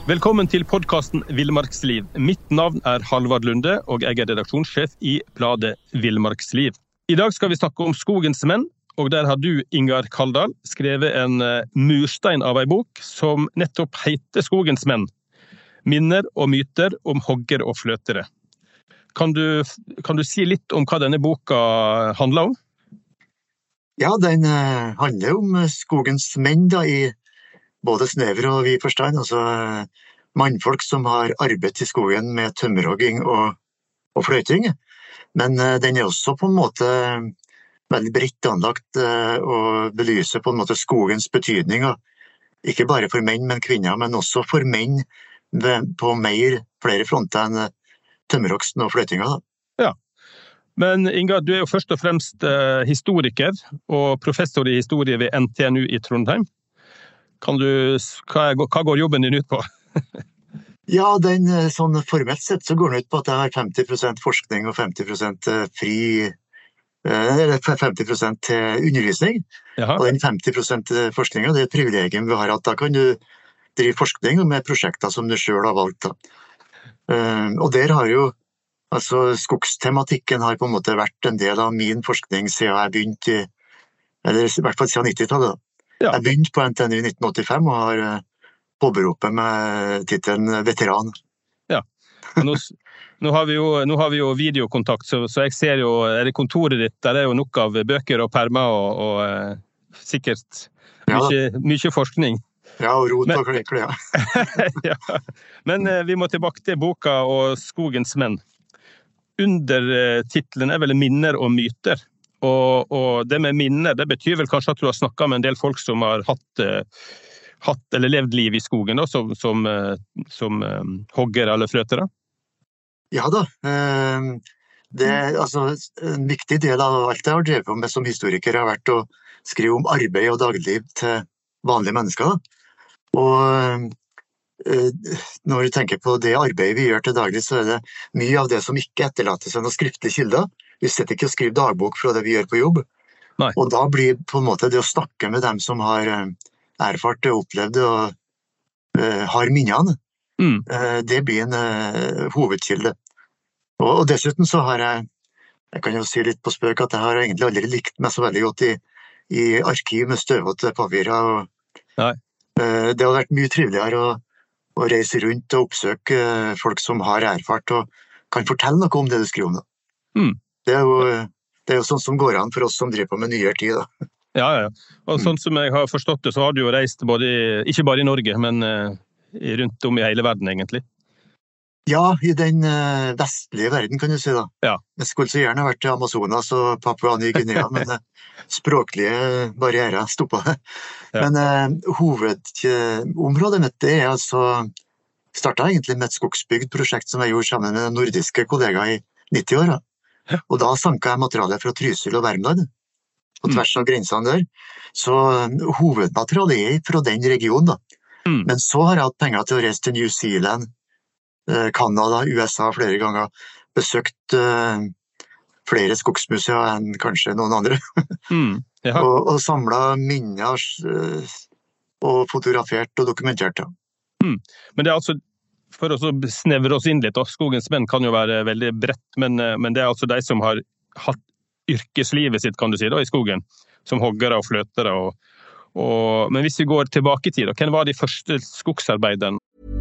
Velkommen til podcasten Villmarksliv. Mitt navn Halvard Lunde, og jeg redaksjonssjef i bladet Villmarksliv. I dag skal vi snakke om skogens menn, og der har du, Ingar Kaldal, skrevet en murstein av en bok som nettopp heter Skogens menn. Minner og myter om hogger og fløtere. Kan du si litt om hva denne boka handler om? Ja, den handler om skogens menn da, i både snever og vid forstand, altså mannfolk som har arbeidet i skogen med tømmerhogging og fløyting. Men den også på en måte veldig bredt anlagt og belyser på en måte skogens betydning, ikke bare for menn, men kvinner, men også for menn på flere fronter enn tømmerhogsten og fløytinga. Ja, men Inga, du jo først og fremst historiker og professor i historie ved NTNU i Trondheim. Hva går jobben din ut på? Ja, sånn formelt sett så går den ut på at jeg har 50% forskning og 50% eller 50% til undervisning. Jaha. Og den 50% forskningen, det et privilegium vi har, at da kan du drive forskning med prosjekter som du selv har valgt. Og der har jo, altså skogstematikken har på en måte vært en del av min forskning siden jeg begynte, eller i hvert fall siden 90-tallet. Ja. Jeg begynte på NTNU i 1985 og har påberopet med titelen veteran. Ja, nå har vi jo videokontakt, så jeg ser jo, det kontoret ditt, der jo nok av bøker og permer og sikkert mye forskning. Ja, og rot og klekle, ja. Men vi må tilbake til boka og Skogens menn. Undertitlen vel minner og myter. Og det med minner, det betyr vel kanskje at du har snakket med en del folk som har hatt eller levd liv i skogen, da, som hogger eller fløtere? Ja da. Altså, en viktig del av alt jeg har drevet på med som historiker har vært å skrive om arbeid og dagligliv til vanlige mennesker. Og når du tenker på det arbeidet vi gjør til daglig, så det mye av det som ikke etterlater seg noen skriftlige kilder. Vi sitter ikke og skriver dagbok fra det vi gjør på jobb. Nei. Og da blir på en måte det å snakke med dem som har erfart og opplevd og har minnene, det blir en hovedkilde. Og dessuten så har jeg kan jo si litt på spøk at jeg har egentlig aldri likt meg så veldig godt i arkiv med støvete papirer. Det har vært mye triveligere å reise rundt og oppsøke folk som har erfart og kan fortelle noe om det du skriver om. Det er jo sånn som går an for oss som driver på med nyere tid. Da. Ja. Og sånn som jeg har forstått det, så har du jo reist ikke bare i Norge, men rundt om i hele verden egentlig. Ja, i den vestlige verden kan du si da. Ja. Jeg skulle så gjerne vært i Amazonas og Papua Ny-Guinea, men språklige barrierer stoppet det. Ja. Men hovedområdet mitt det altså startet egentlig med et skogsbygd prosjekt som jeg gjorde sammen med nordiske kollegaer i 90 år. Ja. Og da sanket jeg materialet fra Trysil og Värmland, på tvers av grensene der. Så hovedmaterialet fra den regionen da. Men så har jeg hatt penger til å reise til New Zealand, Kanada, USA flere ganger, besøkt flere skogsmuseer enn kanskje noen andre. og samlet minner og fotografert og dokumentert. Men det altså, for å snevre oss inn litt, Skogens menn kan jo være veldig bredt, men det altså de som har hatt yrkeslivet sitt, kan du si, da, i skogen, som hoggere og fløtere. Men hvis vi går tilbake i tid, hvem var de første skogsarbeiderne?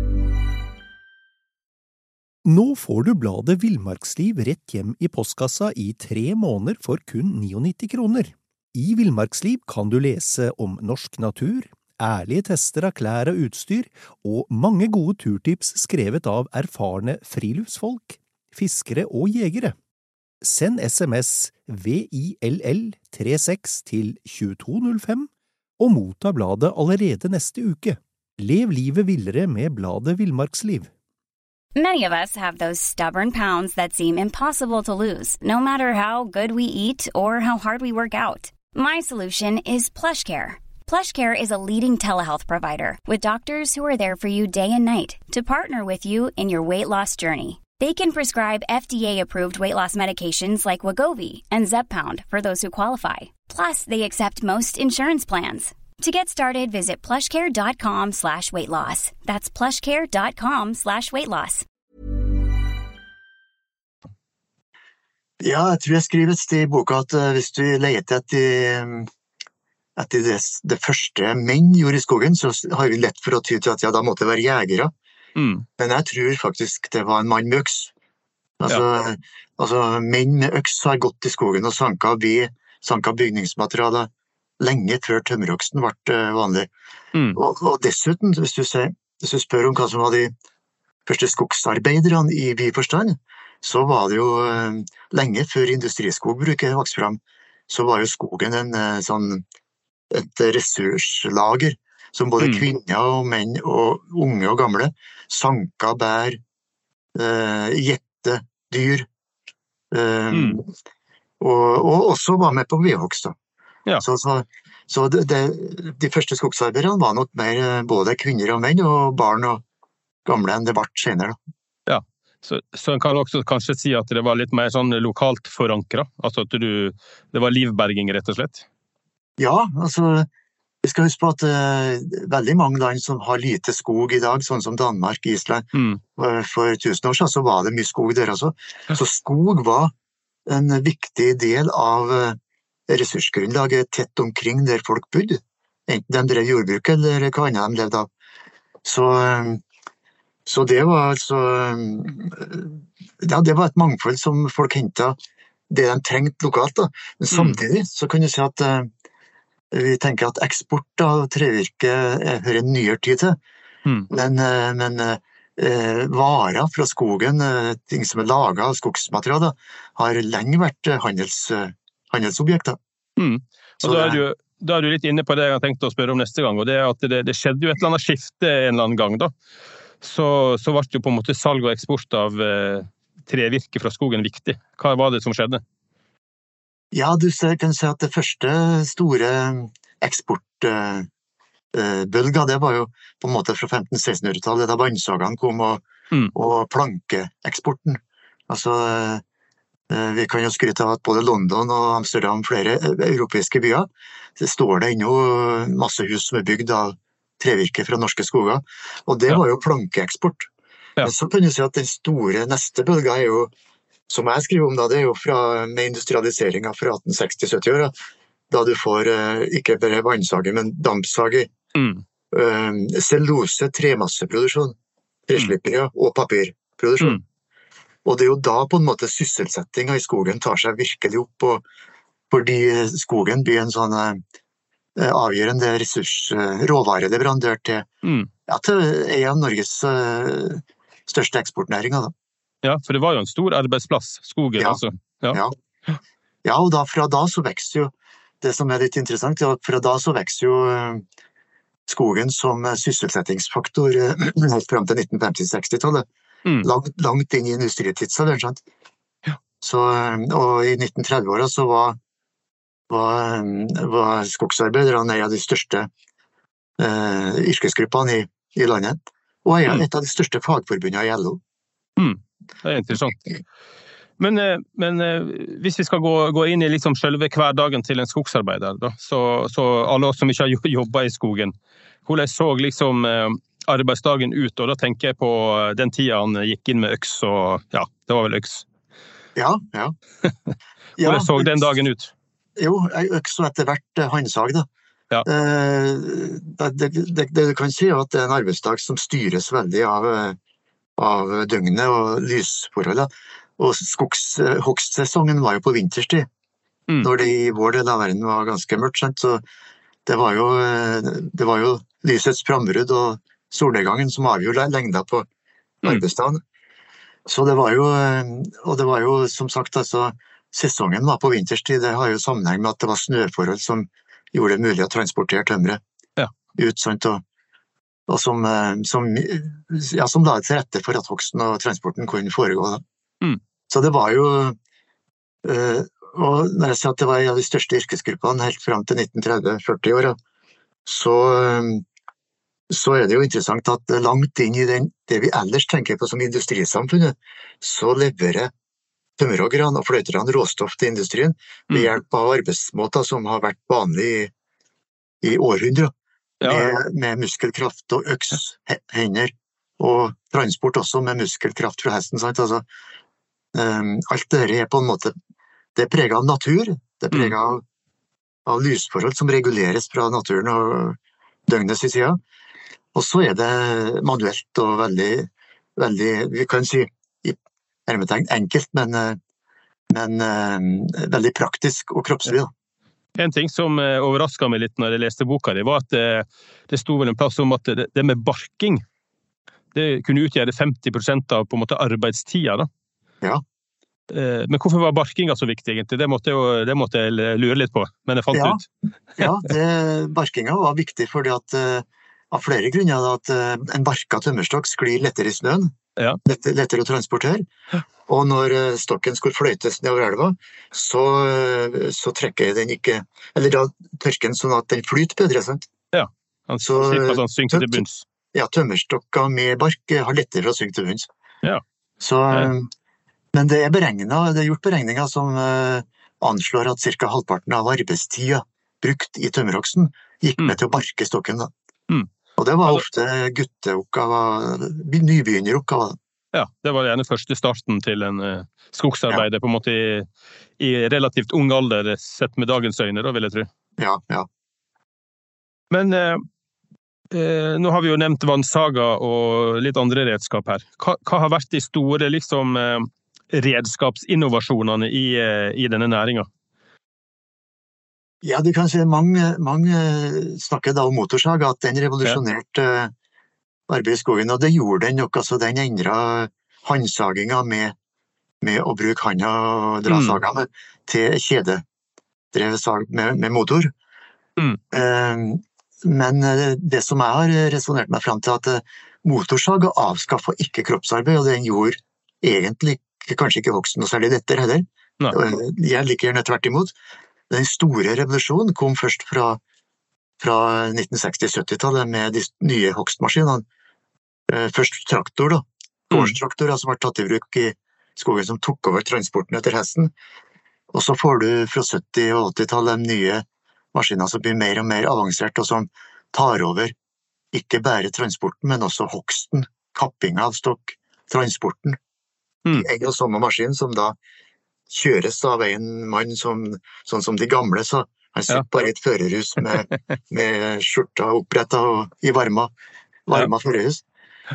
Nå får du bladet Villmarksliv rett hjem i postkassa i 3 måneder for kun 99 kroner. I Villmarksliv kan du lese om norsk natur, ærlige tester av klær og utstyr, og mange gode turtips skrevet av erfarne friluftsfolk, fiskere og jegere. Send SMS VILL36 til 2205 og motta bladet allerede neste uke. Lev livet villere med bladet Villmarksliv. Many of us have those stubborn pounds that seem impossible to lose, no matter how good we eat or how hard we work out. My solution is PlushCare. PlushCare is a leading telehealth provider with doctors who are there for you day and night to partner with you in your weight loss journey. They can prescribe FDA-approved weight loss medications like Wegovy and Zepbound for those who qualify. Plus, they accept most insurance plans. To get started, visit plushcare.com/weightloss. That's plushcare.com/weightloss. Ja, jeg tror jeg skriver et sted I boka at hvis du leter etter det første menn gjorde I skogen, så har vi lett for å ty til at ja, da måtte det være jegere. Men jeg tror faktisk det var en mann med øks. Altså menn med øks har gått I skogen og sanka bygningsmaterialer lenge før tømmeroksen ble vanlig. Og dessuten, hvis du spør om hva som var de første skogsarbeiderne I vid forstand, så var det jo lenge før industriskogbruket vokste fram, så var jo skogen et ressurslager som både kvinner og menn og unge og gamle sanka bær, gjette, dyr, og også var med på vedhogst da. Ja. Så de første skogsarbeiderne var nok mer både kvinner og menn og barn og gamle enn det ble senere. Ja, så en kan også kanskje si at det var litt mer sånn lokalt forankret, altså at det var livberging rett og slett? Ja, altså vi skal huske på at veldig mange land som har lite skog I dag, sånn som Danmark, Island, for 1000 år siden så var det mye skog der også. Så skog var en viktig del av ressursgrunnlaget tett omkring der folk bodde, enten de drev jordbruk eller hva annet de levde av. Så det var altså, ja, det var et mangfold som folk hentet det de trengte lokalt da. Men samtidig så kan du si at vi tenker at eksport av trevirke hører en nyere tid til, men varer fra skogen, ting som laget av skogsmaterialer, har lenge vært handelsobjekter. Og da du litt inne på det jeg har tenkt å spørre om neste gang, og det at det skjedde jo et eller annet skifte en eller annen gang da. Så var det jo på en måte salg og eksport av trevirke fra skogen viktig. Hva var det som skjedde? Ja, du kan si at det første store eksportbølga, det var jo på en måte fra 1500-1600-tallet, da vannsagene kom og plankeeksporten. Altså vi kan jo skryte av at både London og Amsterdam, flere europeiske byer, det står det ennå masse hus som bygd av trevirke fra norske skoger, og det var jo plankeeksport. Men så kan du si at den store neste bølga jo, som jeg skriver om da, det jo med industrialiseringen fra 1860-70-åra, da du får ikke bare vannsager, men dampsager, cellulose, tremasseproduksjon, treslippere og papirproduksjon. Og det jo da på en måte sysselsettingen I skogen tar seg virkelig opp, fordi skogen blir en sånn avgjørende råvareleverandør til en av Norges største eksportnæringer da. Ja, for det var jo en stor arbeidsplass, skogen altså. Ja, og fra da så vekster jo, det som litt interessant, fra da så vekster jo skogen som sysselsettingsfaktor helt frem til 1950-60-tallet. Langt inn I industritidsalder, sant? Og I 1930-åra så var skogsarbeiderne en av de største yrkesgruppene I landet, og et av de største fagforbundene I LO. Det interessant. Men hvis vi skal gå inn I liksom selve hverdagen til en skogsarbeider, da, så alle oss som ikke har jobbet I skogen, hvordan så liksom arbeidsdagen ut, og da tenker jeg på den tiden han gikk inn med øks, og ja, det var vel øks. Ja. Hvordan så den dagen ut? Jo, øks og etter hvert handsag da. Ja. Det du kan si at det en arbeidsdag som styres veldig av døgnet og lysforholdet, og hogstsesongen var jo på vinterstid, når det I vår del av verden var ganske mørkt, så det var jo lysets frambrudd og solnedgangen som avgjorde lengda på arbeidsdagen. Så det var jo som sagt, altså, sesongen var på vinterstid, det har jo sammenheng med at det var snøforhold som gjorde det mulig å transportere tømre ut, sant, og som la til rette for at hogsten og transporten kunne foregå da. Så det var jo, og når jeg sier at det var en av de største yrkesgruppene helt frem til 1930-40 år, så det jo interessant at langt inn I det vi ellers tenker på som industrisamfunnet, så leverer tømmerhoggerne og fløyterne råstoff til industrien ved hjelp av arbeidsmåter som har vært vanlig I århundrer. med muskelkraft og øks, hender, og transport også med muskelkraft fra hesten, sant? Altså, alt det her på en måte, det preget av natur, det preget av lysforhold som reguleres fra naturen og døgnets i siden. Og så det manuelt og veldig, vi kan si, i hermetegn enkelt, men veldig praktisk og kroppslig. En ting som overrasket meg litt når jeg leste boka di, var at det sto vel en plass om at det med barking, det kunne utgjøre 50% av på en måte arbeidstida da. Ja. Men hvorfor var barkinga så viktig egentlig? Det måtte jeg lure litt på, men jeg fant ut. Ja, barkinga var viktig fordi at av flere grunner at en barka tømmerstokk sklir lettere i snøen, lettere å transportere, og når stokken skulle fløytes nedover elva, så trekker den ikke, eller da tørker den sånn at den flyter bedre, sant? Ja, slipper sånn synke til bunns. Ja, tømmerstokker med bark har lettere for å synke til bunns. Ja. Så, men det er gjort beregninger som anslår at cirka halvparten av arbeidstida brukt i tømmerhogsten gikk med til å barke stokken da. Og det var ofte gutteoppgaver, nybegynneroppgaver. Ja, det var gjerne første starten til en skogsarbeider på en måte i relativt ung alder sett med dagens øyne da, vil jeg tro. Ja. Men nå har vi jo nevnt vannsaga og litt andre redskap her. Hva har vært de store liksom, redskapsinnovasjonene i denne næringen? Ja, du kan si mange snakker da om motorsag, at den revolusjonerte arbeidet i skogen, og det gjorde den nok, altså den endret handsaginga med å bruke handa og dra saga til kjededrevet sag med motor. Men det som jeg har resonert meg frem til, at motorsag avskaffet ikke kroppsarbeid, og den gjorde egentlig kanskje ikke hogsten noe særlig lettere heller. Jeg liker gjerne tvert imot. Den store revolusjonen kom først fra 1960-70-tallet med de nye hogstmaskinene. Først traktor da, gårdstraktorer som var tatt i bruk i skogen som tok over transporten etter hesten. Og så får du fra 70- og 80-tallet nye maskiner som blir mer og mer avansert og som tar over ikke bare transporten, men også hogsten, kapping av stokk, transporten. En og samme maskin som da kjøres av en mann sånn som de gamle, så han sitter bare i et førerhus med skjorta opprettet og i varma førerhus.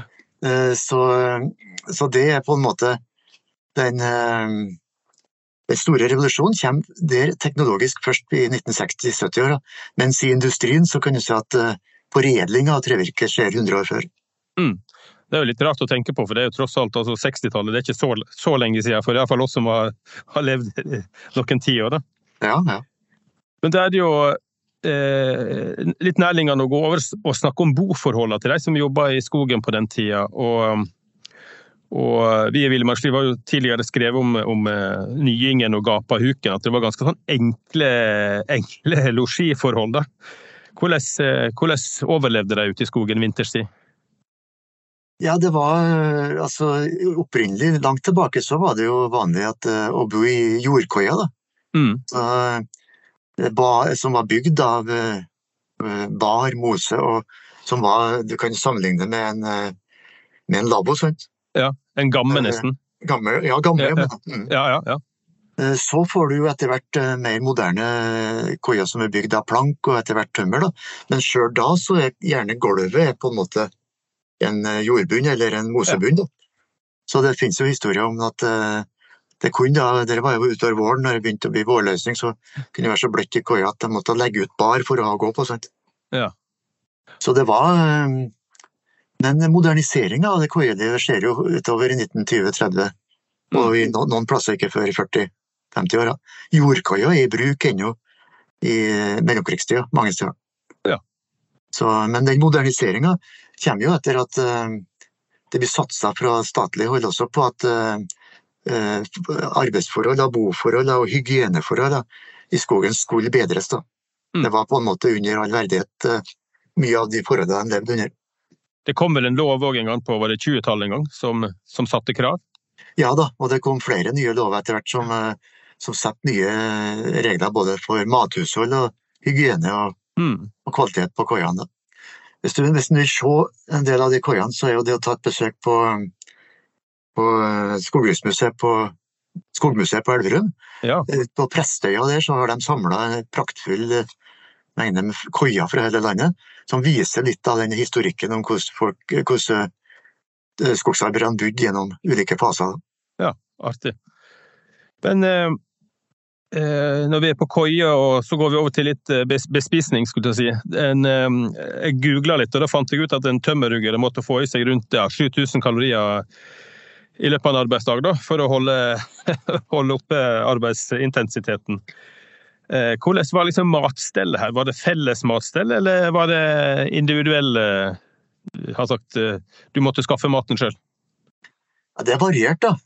Så det på en måte den store revolusjonen kommer der teknologisk først i 1960-70-åra, mens i industrien så kan du si at foredling av trevirke skjer 100 år før. Det er jo litt rart å tenke på, for det er jo tross alt 60-tallet, det er ikke så lenge siden, for i hvert fall oss som har levd noen 10 år da. Ja. Men det jo litt nærliggende å gå over og snakke om boforholdene til de som jobbet i skogen på den tida, og vi i Villmarksliv har jo tidligere skrevet om Nyingen og Gapahuken, at det var ganske sånn enkle losjiforhold da. Hvordan overlevde de ute i skogen vinterstid? Ja, det var, altså opprinnelig, langt tilbake så var det jo vanlig å bo i jordkoia da. Som var bygd av bar, mose, og som var, du kan sammenligne med en lavvo, sant? Ja, en gamme nesten. Gamme. Ja. Så får du jo etter hvert mer moderne koia som bygd av plank og etter hvert tømmer da. Men selv da så gjerne gulvet på en måte en jordbunn eller en mosebunn da. Så det finnes jo historier om at det var jo utover våren når det begynte å bli vårløsning, så kunne det være så bløtt i koia at de måtte legge ut bar for å gå på, sant? Ja. Så det var, men moderniseringen av det koielivet skjer jo utover i 1920-30, og i noen plasser ikke før i 40-50 år. Jordkoia i bruk ennå i mellomkrigstida, mange steder. Ja. Så, men den moderniseringen kommer jo etter at det blir satset fra statlig hold også på at arbeidsforhold, boforhold og hygieneforhold i skogen skulle bedres da. Det var på en måte under all verdighet mye av de forholdene de levde under. Det kom vel en lov også en gang på, var det 20-tallet en gang, som satte krav? Ja da, og det kom flere nye lover etter hvert som satte nye regler både for mathushold og hygiene og kvalitet på koiene. Hvis du vil se en del av de koiene, så jo det å ta et besøk på Skogmuseet på Elverum. Ja. På Prestøya der så har de samlet en praktfull mengde med koier fra hele landet, som viser litt av den historikken om hvordan skogsarbeiderne bodde gjennom ulike faser. Ja, artig. Men når vi på koie, og så går vi over til litt bespisning, skulle jeg si. Jeg googlet litt, og da fant jeg ut at en tømmerhugger måtte få i seg rundt 7000 kalorier i løpet av en arbeidsdag da, for å holde oppe arbeidsintensiteten. Hvordan var liksom matstellet her? Var det felles matstell, eller var det individuelle, har sagt, du måtte skaffe maten selv? Ja, det variert da.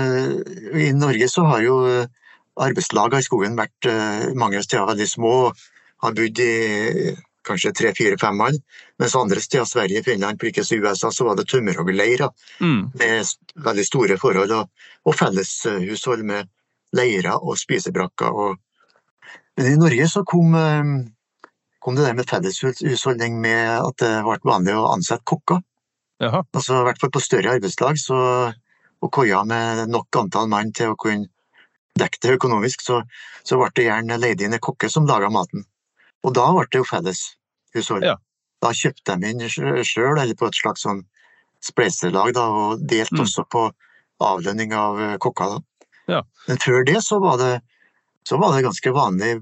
I Norge så har jo arbeidslaget i skogen vært mange steder veldig små, har bodd i kanskje 3-4-5 mann, mens andre steder, Sverige, Finland, ikke så USA, så var det tømmerhoggerleirer med veldig store forhold og felleshushold med leirer og spisebrakker. Men i Norge så kom det der med felleshusholdning med at det ble vanlig å ansette kokker. Jaha. Altså i hvert fall på større arbeidslag, og koier med nok antall mann til å kunne dekke det økonomisk, så ble det gjerne leid inn en kokke som laget maten. Og da ble det jo felleshushold. Ja. Da kjøpte de inn selv, eller på et slags sånn spleiselag da, og delte også på avlønning av kokker da. Ja. Men før det så var det ganske vanlig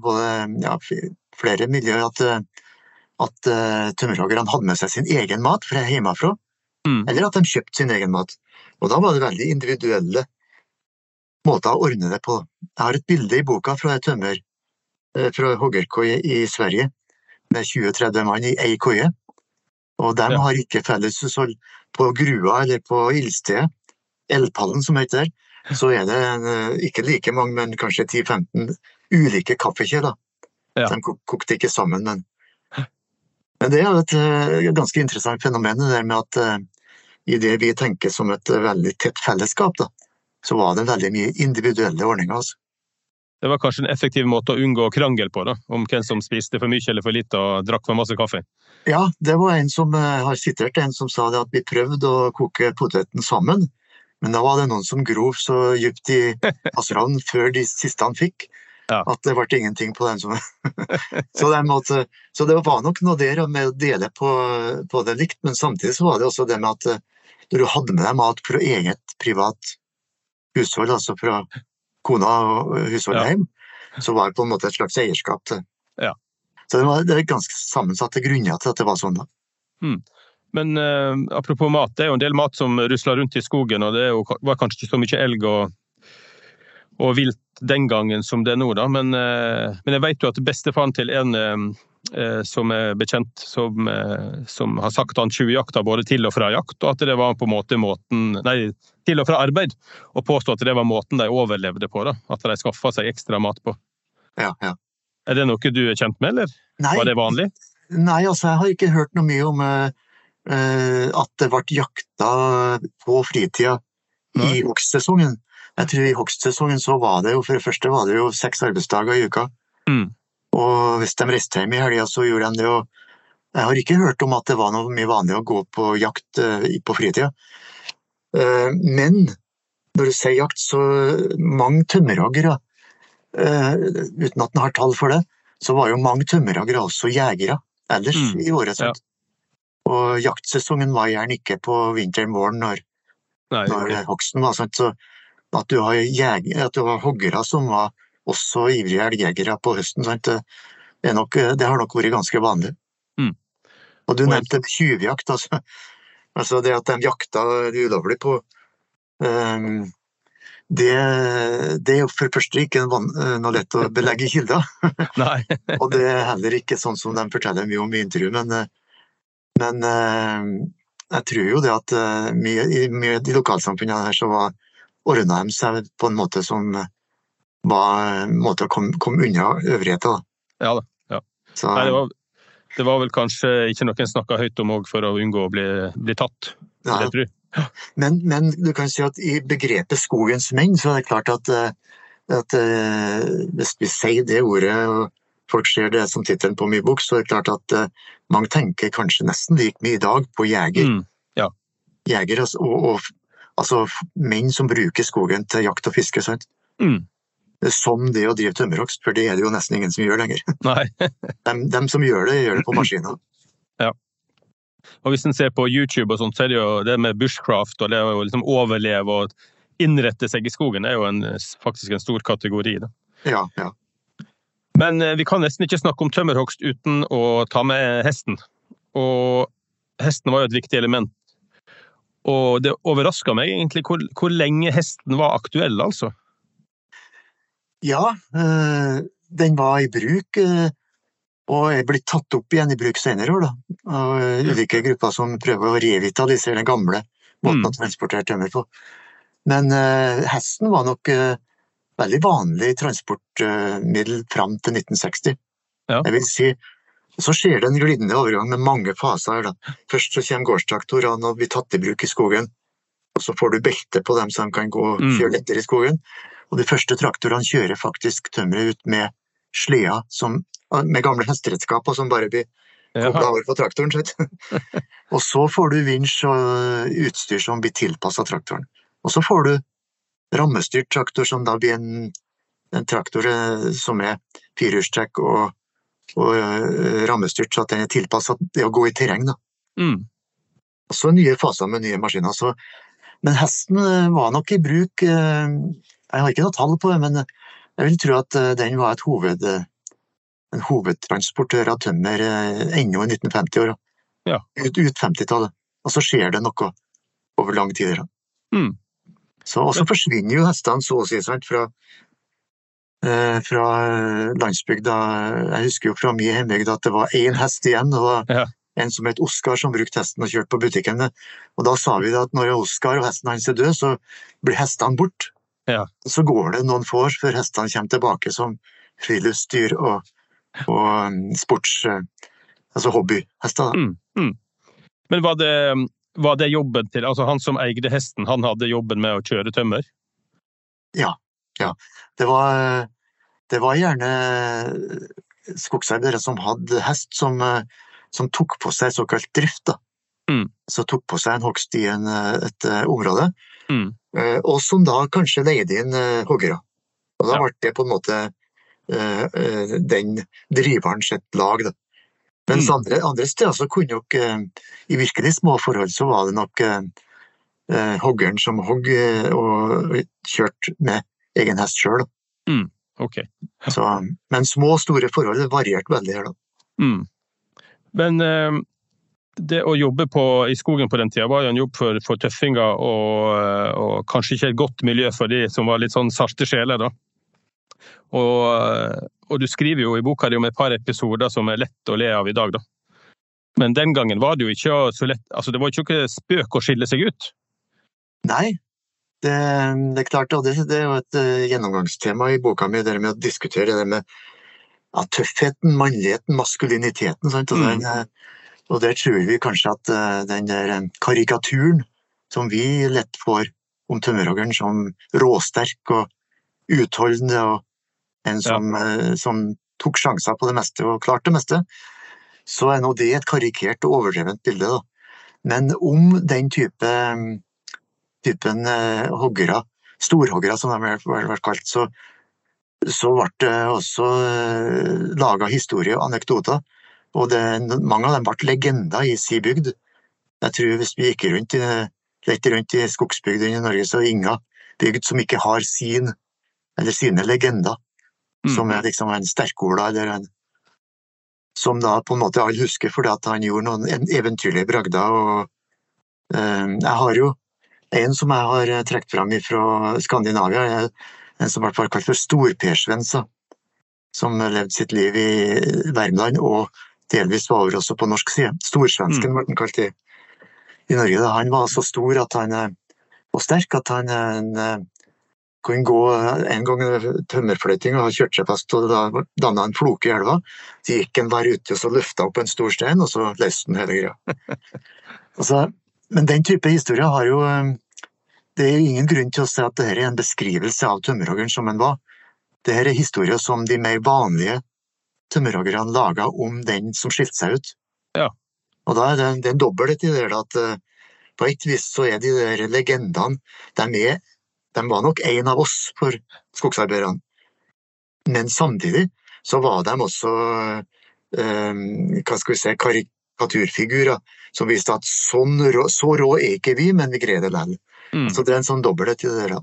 flere miljøer at tømmerhoggerne hadde med seg sin egen mat fra hjemmefra, eller at de kjøpte sin egen mat. Og da var det veldig individuelle måter å ordne det på. Jeg har et bilde i boka fra et tømmer fra hoggerkoie i Sverige med 20-30 mann i ei koie, og de har ikke felleshushold på grua eller på ildstedet, Elpallen som heter der, så det ikke like mange, men kanskje 10-15 ulike kaffekjeler. Ja. De kokte ikke sammen, men det et ganske interessant fenomen, det der med at i det vi tenker som et veldig tett fellesskap, da, så var det veldig mye individuelle ordninger. Altså. Det var kanskje en effektiv måte å unngå krangel på, da, om hvem som spiste for mye eller for litt og drakk for masse kaffe. Ja, det var en som har sitert, en som sa det at vi prøvde å koke poteten sammen, men da var det noen som grov så dypt i kasserollen før de siste han fikk, at det ble ingenting på den som... så det var nok noe der med å dele på det likt, men samtidig så var det også det med at når du hadde med deg mat fra eget privat hushold, altså fra kona og husholdet hjem, så var det på en måte et slags eierskap til. Ja. Så det ganske sammensatte grunner til at det var sånn da. Men apropos mat, det jo en del mat som rusler rundt i skogen, og det var kanskje ikke så mye elg og vilt den gangen som det nå da, men jeg vet jo at bestefaren til en som bekjent, som har sagt han tjuvjakta både til og fra jakt, og at det var på en måte til og fra arbeid, og påstå at det var måten de overlevde på da, at de skaffet seg ekstra mat på. Ja. Er det noe du kjent med, eller? Nei, var det vanlig? Nei, altså jeg har ikke hørt noe mye om at det ble jakta på fritida i hogstsesongen. Jeg tror i hogstsesongen så var det jo, for det første var det jo 6 arbeidsdager i uka. Og hvis de reiste hjem i helgen så gjorde de det, og jeg har ikke hørt om at det var noe mye vanlig å gå på jakt på fritida. Men når du sier jakt, så mange tømmerhoggere, uten at den har tall for det, så var jo mange tømmerhoggere også jegere ellers i året. Ja. Og jaktsesongen var gjerne ikke på vinteren-våren når hogsten var sånn, så at du har hoggere som var også ivrige elgjegere på høsten, sant? Det har nok vært ganske vanlig. Og du nevnte tjuvjakt, altså det at de jakta ulovlig på, det jo for det første ikke noe lett å belegge i kilder. Og det heller ikke sånn som de forteller mye om i intervju, men jeg tror jo det at i de lokalsamfunnene her så ordnet de seg på en måte som var en måte å komme unna øvrigheter. Ja. Så, nei, det var vel kanskje ikke noen snakket høyt om også for å unngå å bli tatt. Men du kan si at i begrepet skogens menn så det klart at hvis vi sier det ordet folk ser det som titelen på min bok, så det klart at mange tenker kanskje nesten like mye I dag på jeger. Jeger og altså menn som bruker skogen til jakt og fiske, sant? Som det å drive tømmerhogst, for det det jo nesten ingen som gjør lenger. Nei. de som gjør det på maskiner. Ja. Og hvis en ser på YouTube og sånt, så det jo det med bushcraft, og det å liksom overleve og innrette seg I skogen, jo faktisk en stor kategori. Da. Ja. Men vi kan nesten ikke snakke om tømmerhogst uten å ta med hesten. Og hesten var jo et viktig element. Og det overrasket meg egentlig hvor lenge hesten var aktuell, altså. Ja, den var I bruk, og blitt tatt opp igjen I bruk senere år, da. Av ulike grupper som prøver å revitalisere den gamle måten å transportere tømmer på. Men hesten var nok veldig vanlig transportmiddel fram til 1960. Ja. Jeg vil si, så skjer det en glidende overgang med mange faser. Da. Først så kommer gårdstraktorene og blir tatt I bruk I skogen, og så får du belte på dem som kan gå og kjøre lettere I skogen. Og de første traktorene kjører faktisk tømmeret ut med sleder, med gamle hesteredskaper som bare blir koblet over på traktoren. Og så får du vinsj og utstyr som blir tilpasset traktoren. Og så får du rammestyrt traktor som da blir en traktor som firehjulstrekk og rammestyrt, så at den tilpasset det å gå I terreng. Da. Og så nye faser med nye maskiner. Men hesten var nok I bruk, jeg har ikke noe tall på det, men jeg vil tro at den var en hovedtransportør av tømmer ennå I 1950-åra. Ja. Ut 50-tallet. Og så skjer det noe over lang tid. Så også forsvinner jo hestene så å si, sant, fra landsbygda. Jeg husker jo fra min hjembygd at det var en hest igjen, og det var en som het Oskar som brukte hesten og kjørte på butikken. Og da sa vi at når Oskar og hesten hans død, så blir hestene bort. Ja. Så går det noen få år før hestene kommer tilbake som friluftsdyr og altså hobbyhester. Men var det jobben til, altså han som eide hesten, han hadde jobben med å kjøre tømmer? Ja. Det var gjerne skogsarbeidere som hadde hest som tok på seg såkalt drift, da. Så tok på seg en hogst I et område, og som da kanskje leide inn hoggere. Og da ble det på en måte den driveren sitt lag, da. Mens andre steder så kunne nok I virkelig små forhold så var det nok hoggeren som hogg og kjørt med egen hest selv. Ok. Men små og store forhold varierte veldig her, da. Men det å jobbe I skogen på den tiden var jo en jobb for tøffinger og kanskje ikke et godt miljø for de som var litt sånn sarte sjeler, da. Og du skriver jo I boka di om et par episoder som lett å le av I dag, da. Men den gangen var det jo ikke så lett, altså det var jo ikke spøk å skille seg ut. Nei, det klart, og det jo et gjennomgangstema I boka mi, det med å diskutere det med tøffheten, mannligheten, maskuliniteten, sant? Og der tror vi kanskje at den der karikaturen som vi lett får om tømmerhoggeren som råsterk og utholdende og en som tok sjanser på det meste og klarte det meste, så nå det et karikert og overdrevent bilde, da. Men om den typen hoggere, storhoggere som de har kalt, så ble det også laget historie og anekdoter, og mange av dem ble legender I sin bygd. Jeg tror hvis vi gikk rundt I skogsbygden I Norge, så ingen bygd som ikke har sine legender, som liksom en sterkola, eller som da på en måte alle husker fordi at han gjorde noen eventyrlige bragder. Og jeg har jo en som jeg har trekt fram fra Skandinavia, en som ble kalt for Storpersvensa, som levde sitt liv I Värmland og delvis var over også på norsk side. Storsvensken ble han kalt I Norge. Da. Han var så stor at han og sterk at han kunne gå en gang tømmerfløyting og kjørte seg fast, og da dannet en floke I elva. Så gikk han bare ute og så løftet opp en stor stein, og så løste han hele greia. Men den type historie har jo det jo ingen grunn til å si at dette en beskrivelse av tømmerhoggeren som han var. Dette historier som de mer vanlige tømmerhoggerne laget om den som skilte seg ut. Ja. Og da det en dobbelt i det at på et vis så de der legendene, de var nok en av oss for skogsarbeiderne. Men samtidig så var de også, hva skal vi si, karikaturfigurer som viste at så rå ikke vi, men vi greier det likevel. Så det en sånn dobbelt i det der.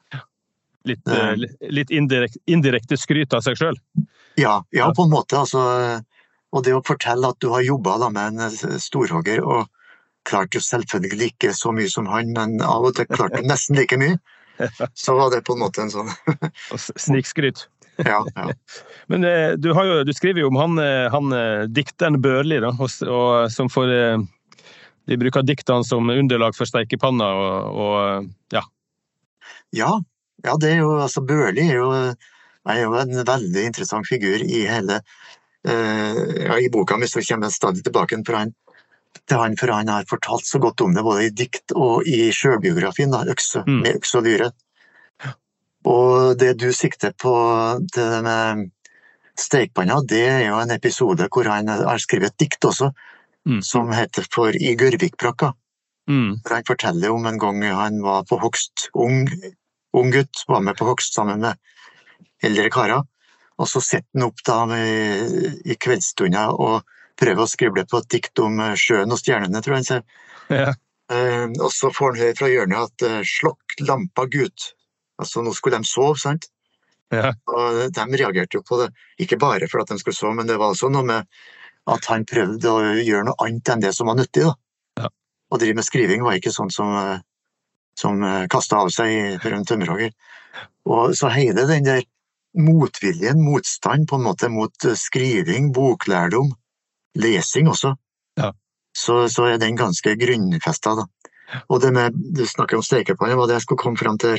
Litt indirekte skryt av seg selv. Ja, på en måte, altså. Og det å fortelle at du har jobbet da med en storhogger, og klart jo selvfølgelig ikke så mye som han, men av og til klart nesten like mye, så var det på en måte en sånn... Snikskryt. Ja. Men du skriver jo om han dikteren Børli, da, og som får... De bruker diktene som underlag for steikepanna, og ja. Ja, det jo, altså Børli er jo en veldig interessant figur i hele... I boka mi så kommer jeg stadig tilbake til han, for han har fortalt så godt om det, både i dikt og i selvbiografien, da, med øks og dyre. Og det du sikter på til det med steikpanna, det jo en episode hvor han har skrevet et dikt også, som heter For i Gørvikbrakka. For han forteller om en gang han var på hogst, ung gutt, var med på hogst sammen med eldre karer, og så setter han opp da i kveldsstunden og prøver å skrive på et dikt om sjøen og stjernene, tror jeg han sier. Ja. Og så får han høre fra hjørnet at slokk lampa Gud. Altså, nå skulle de sove, sant? Ja. Og de reagerte jo på det, ikke bare for at de skulle sove, men det var også noe med at han prøvde å gjøre noe annet enn det som var nyttig, da. Ja. Og drive med skriving var ikke sånn som kastet av seg for en tømmerhogger. Og så hele den der motviljen, motstand på en måte mot skriving, boklærdom, lesing også. Ja. Så den ganske grunnfestet da. Og det med, du snakker om stekepanne, hva det jeg skulle komme frem til.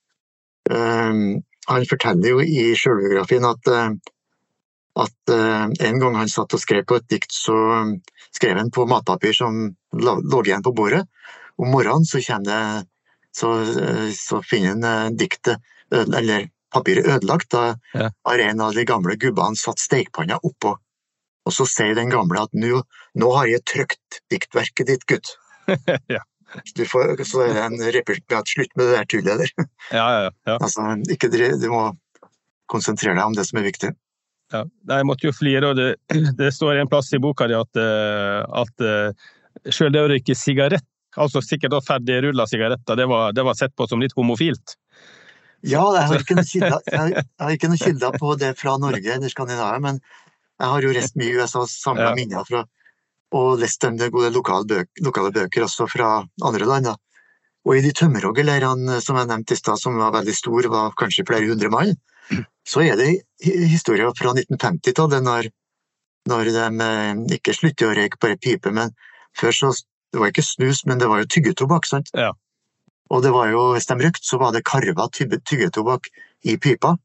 Han forteller jo i selvbiografien at en gang han satt og skrev på et dikt, så skrev han på matpapir som lå igjen på bordet. Om morgenen så kommer det, så finner han diktet, eller papiret ødelagt, da har en av de gamle gubbene satt steikpanna oppå. Og så sier den gamle at nå har jeg trykt diktverket ditt, gutt. Ja. Så det en replikk med at slutt med det der tullet der. Ja. Altså, du må konsentrere deg om det som er viktig. Ja, jeg måtte jo flire, og det står en plass i boka di at selv det å røyke sigarett, altså sikkert da ferdigrullet sigaretter, det var sett på som litt homofilt. Ja, jeg har ikke noen kilder på det fra Norge eller Skandinavia, men jeg har jo reist mye i USA, samlet minner fra, og lest en del gode lokale bøker også fra andre land. Og i de tømmerhoggerleirene som jeg nevnte i sted, som var veldig stor, var kanskje flere 100 mann, så det historier fra 1950-tallet, når de ikke slutter å røyke bare pipe, men før så, det var ikke snus, men det var jo tyggetobakk, sant? Ja. Og det var jo, hvis de røykte, så var det karva tyggetobakk i pipa,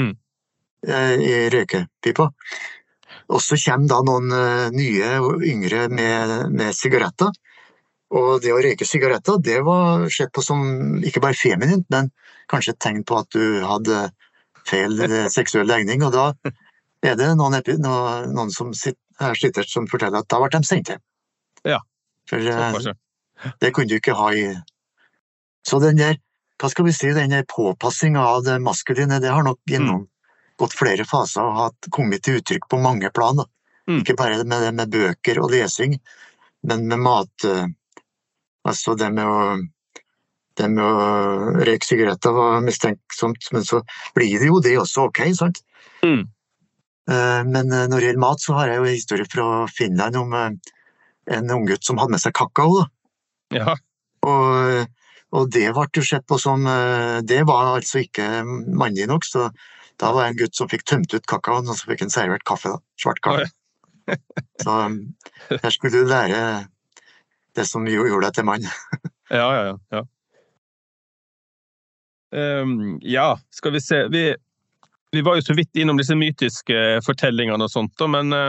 i røykepipa. Og så kommer da noen nye og yngre med sigaretter. Og det å røyke sigaretter, det var sett på som ikke bare feminint, men kanskje et tegn på at du hadde feil seksuell legning. Og da det noen som sitter som forteller at da ble de sendt hjem. Ja, for det kunne du ikke ha i... Så den der, hva skal vi si, den der påpassingen av det maskuline, det har nok gått flere faser og har kommet til uttrykk på mange plan. Ikke bare med det med bøker og lesing, men med mat, altså det med å røyke sigaretter var mistenksomt, men så blir det jo det også ok, sant? Men når det gjelder mat, så har jeg jo en historie fra Finland om en unggutt som hadde med seg kakao, da. Ja. Og det ble jo sett på som, det var altså ikke mannlig nok, så da var det en gutt som fikk tømt ut kakaoen, og så fikk han servert kaffe, da, svart kaffe. Så her skulle du lære det som gjorde deg til mann. Ja. Ja, skal vi se, vi var jo så vidt innom disse mytiske fortellingene og sånt,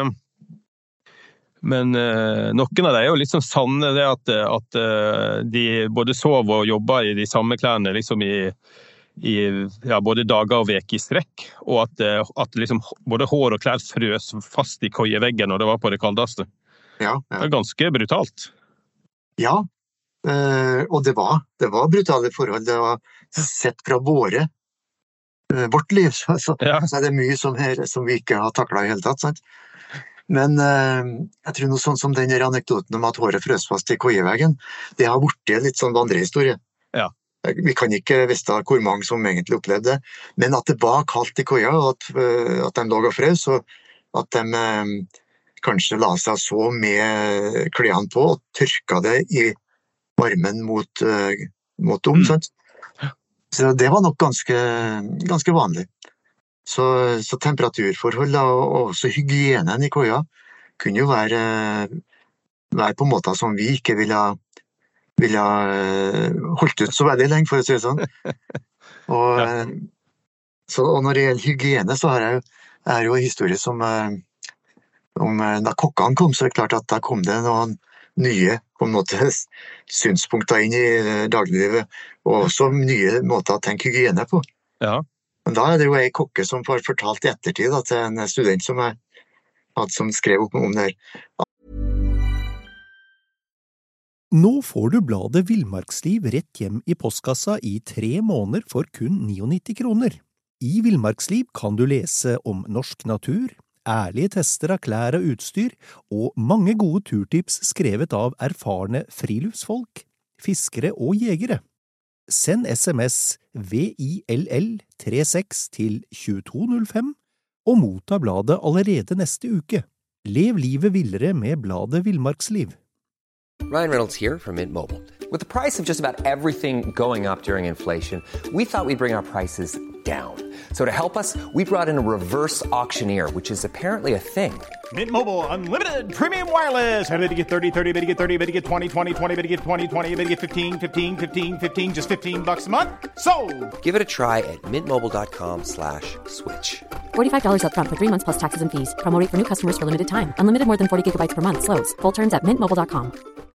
men noen av dem jo litt sånn sanne, det at de både sov og jobbet i de samme klærne liksom i både dager og veker i strekk, og at liksom både hår og klær frøs fast i koieveggen når det var på det kaldeste. Ja. Det ganske brutalt. Ja, og det var brutale forhold. Det var sett fra vårt liv, så det mye som vi ikke har taklet i hele tatt, sant? Men jeg tror noe sånn som den der anekdoten om at håret frøs fast i koieveggen, det har vært en litt sånn vandrehistorie. Ja. Vi kan ikke vite hvor mange som egentlig opplevde det, men at det var kaldt i koia, og at de lå og frøs, og at de kanskje la seg så med klærne på og tørka det i varmen mot sant? Så det var nok ganske vanlig. Så temperaturforhold og også hygienen i koia kunne jo være på måter som vi ikke ville holdt ut så veldig lenge, for å si det sånn. Og når det gjelder hygiene, så har jeg jo en historie som om da kokkene kom, så er det klart at da kom det noen nye på en måte synspunkter inn i dagliglivet, og også nye måter å tenke hygiene på. Ja. Men da er det jo en kokke som har fortalt i ettertid til en student som skrev opp om det her. Nå får du bladet Villmarksliv rett hjem i postkassa i 3 måneder for kun 99 kroner. I Villmarksliv kan du lese om norsk natur, ærlige tester av klær og utstyr, og mange gode turtips skrevet av erfarne friluftsfolk, fiskere og jegere. Send SMS VILL36 til 2205 og motta bladet allerede neste uke. Lev livet villere med bladet Villmarksliv. Ryan Reynolds here from Mint Mobile. With the price of just about everything going up during inflation, we thought we'd bring our prices down. So to help us, we brought in a reverse auctioneer, which is apparently a thing. Mint Mobile Unlimited Premium Wireless. How to get 30, 30, bit to get 30, bit to get 20, 20, 20, bit to get 20, 20, bit to get 15, 15, 15, 15, just $15 a month? Sold! Give it a try at mintmobile.com/switch. $45 up front for 3 months plus taxes and fees. Promo rate for new customers for limited time. Unlimited more than 40 gigabytes per month. Slows full terms at mintmobile.com.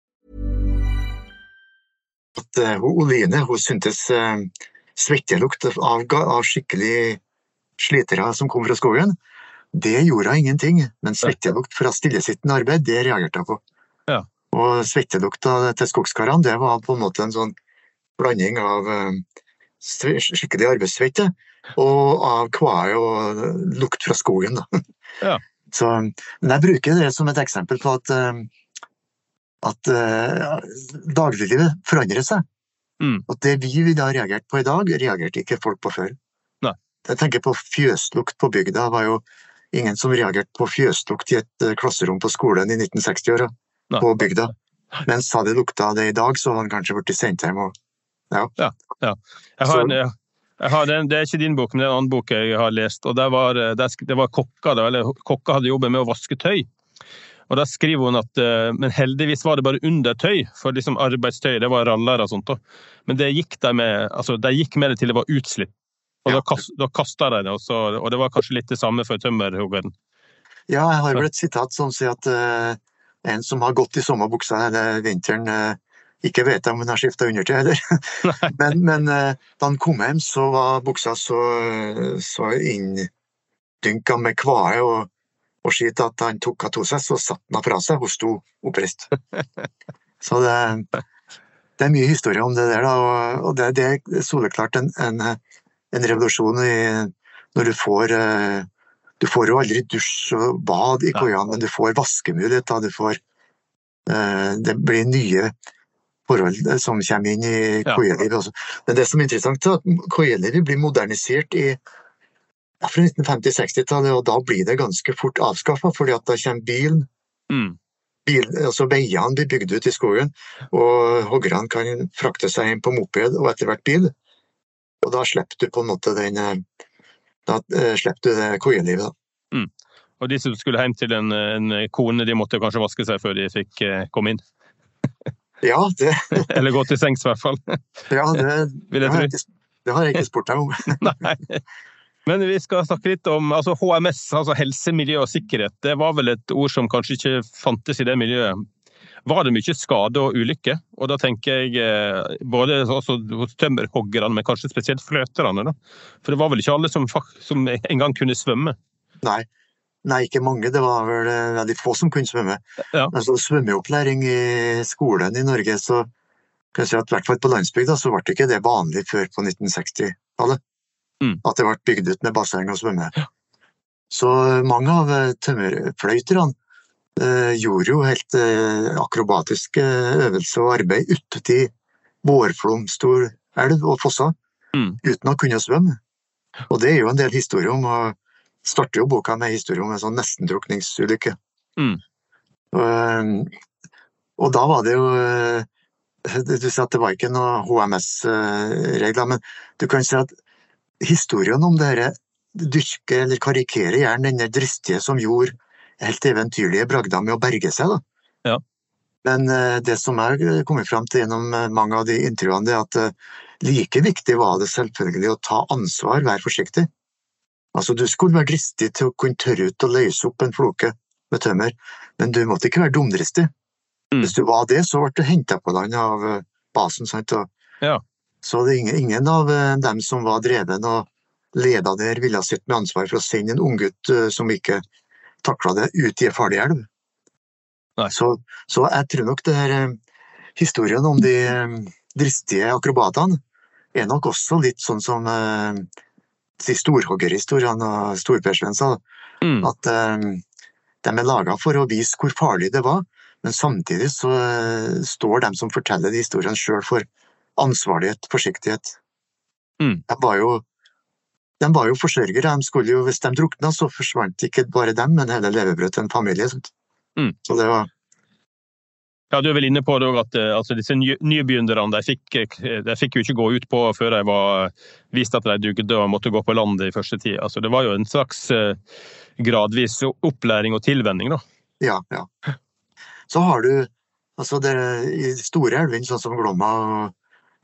Oline, hun syntes svettelukt av skikkelig slitere som kom fra skogen. Det gjorde hun ingenting, men svettelukt fra stillesittende arbeid, det reagerte hun på. Ja. Og svettelukta til skogskarene, det var på en måte en sånn blanding av skikkelig arbeidssvette og av kvae og lukt fra skogen. Da. Ja. Men jeg bruker det som et eksempel på at dagliglivet forandrer seg. Og det vi da har reagert på i dag, reagerte ikke folk på før. Nei. Jeg tenker på fjøslukt på bygda. Det var jo ingen som reagerte på fjøslukt i et klasserom på skolen i 1960-åra på bygda. Mens hadde lukta det i dag, så hadde han kanskje vært sendt hjem. Ja. Det er ikke din bok, men det er en annen bok jeg har lest, og det var kokker, eller kokker hadde jobbet med å vaske tøy. Og da skriver hun at, men heldigvis var det bare undertøy, for liksom arbeidstøy, det var raller og sånt. Men det gikk med det til det var utslitt. Og da kastet de det, og det var kanskje litt det samme for tømmerhoggeren. Ja, jeg har vel et sitat som sier at en som har gått i sommerbuksa hele vinteren, ikke vet om hun har skiftet undertøy heller. men da han kom hjem, så var buksa så inndynket med kvae og skitt at han tok av seg, så satt han fra seg og sto oppreist. Så det er mye historie om det der, da, og det er soleklart en revolusjon når du får jo aldri dusj og bad i koian, men du får vaskemulighet, det blir nye forhold som kommer inn i koielivet også. Men det som er interessant er at koielivet blir modernisert fra 1950-60-tallet, og da blir det ganske fort avskaffet, fordi at da kommer bilen, altså veiene blir bygd ut i skogen, og hoggerne kan frakte seg inn på moped og etter hvert bil, og da slipper du på en måte slipper du det koielivet. Og de som skulle hjem til en kone, de måtte kanskje vaske seg før de fikk komme inn? Ja, det... Eller gå til sengs i hvert fall. Ja, det har jeg ikke spurt deg om. Nei. Men vi skal snakke litt om HMS, altså helse, miljø og sikkerhet. Det var vel et ord som kanskje ikke fantes i det miljøet. var det mye skade og ulykke, og da tenker jeg både også hos tømmerhoggerne, men kanskje spesielt fløterne da. For det var vel ikke alle som en gang kunne svømme? Nei, ikke mange. Det var vel veldig få som kunne svømme. Ja. Altså, svømmeopplæring i skolen i Norge, så kan jeg si at i hvert fall på landsbygda så var det ikke det vanlig før på 1960-tallet. At det ble bygd ut med basseng og svømme. Ja. Så mange av tømmerfløyterne gjorde jo helt akrobatiske øvelser og arbeid ute til Vårflom, Stor elv og Fossa, uten å kunne svømme. Og det er jo en del historier om, og starter jo boka med historier om en sånn nesten-drukningsulykke. Og da var det jo, du sier at det var ikke noe HMS-regler, men du kan si at historien om dette dyrke eller karikere gjerne denne dristige som gjorde helt eventyrlige bragder med å berge seg da. Ja. Men det som jeg kommer frem til gjennom mange av de intervjuene, det er at like viktig var det selvfølgelig å ta ansvar, være forsiktig. Altså du skulle være dristig til å kunne tørre ut og løse opp en floke med tømmer, men du måtte ikke være dumdristig. Hvis du var det, så ble du hentet på land av basen, sant? Så det er ingen av dem som var dreven og ledet der ville ha sitt med ansvar for å sende en ung gutt som ikke taklet det ut i en farlig elv. Så jeg tror nok det her historien om de dristige akrobatene er nok også litt sånn som de storhoggerhistoriene og Storpersven sa, at de er laget for å vise hvor farlig det var, men samtidig så står de som forteller de historiene selv for ansvarlighet, forsiktighet. De var jo forsørgere, hvis de drukna så forsvant ikke bare dem, men hele levebrød til en familie. Så det var... Ja, du er vel inne på det også, at disse nybegynnerne, de fikk jo ikke gå ut på før de var vist at de dugde og måtte gå på landet i første tid. Altså, det var jo en slags gradvis opplæring og tilvenning da. Ja. Så har du, altså det i store elvene, sånn som Glomma og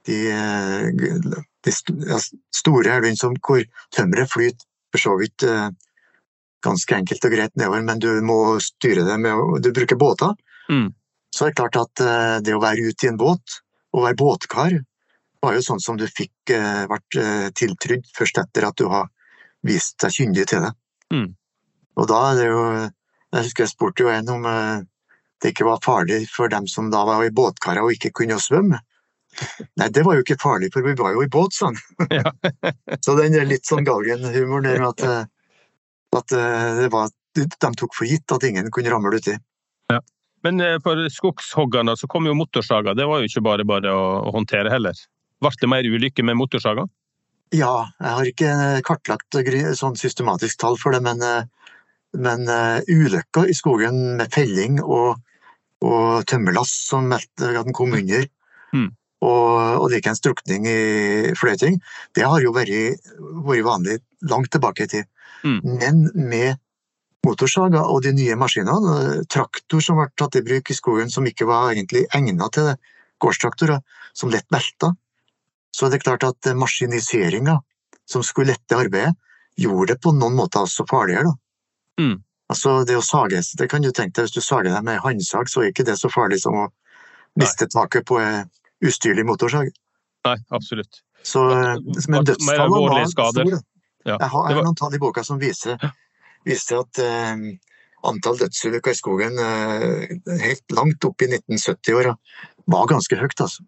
de store elvene hvor tømmeret flyter for så vidt ganske enkelt og greit nedover, men du må styre det med du bruker båter. Så er det klart at det å være ute i en båt og være båtkar var jo sånn som du fikk vært tiltrydd først etter at du har vist deg kyndig til det. Og da er det jo, jeg husker jeg spurte jo en om det ikke var farlig for dem som da var i båtkaret og ikke kunne svømme. Nei, det var jo ikke farlig, for vi var jo i båt, sånn. Så den er litt sånn galgen-humor der med at det var, de tok for gitt at ingen kunne ramle uti. Ja. Men for skogshoggerne så kom jo motorsaga, det var jo ikke bare å håndtere heller. Var det mer ulykke med motorsaga? Ja, jeg har ikke kartlagt sånn systematisk tall for det, men ulykker i skogen med felling og tømmerlass som meldte at den kom under, og like en strukning i fløyting, det har jo vært vanlig langt tilbake i tid. Men med motorsaga og de nye maskinene, traktor som ble tatt i bruk i skogen som ikke var egentlig egnet til det, gårdstraktorer som lett velta, så er det klart at maskiniseringen som skulle lette arbeidet, gjorde det på noen måter også farligere da. Altså det å sage, det kan du tenke deg, hvis du sager deg med handsag, så er ikke det så farlig som å miste taket på ustyrlig motorsag. Nei, absolutt. Så, men dødsfallet var store. Jeg har noen tall i boka som viser at antall dødsulykker i skogen helt langt opp i 1970-åra var ganske høyt, altså.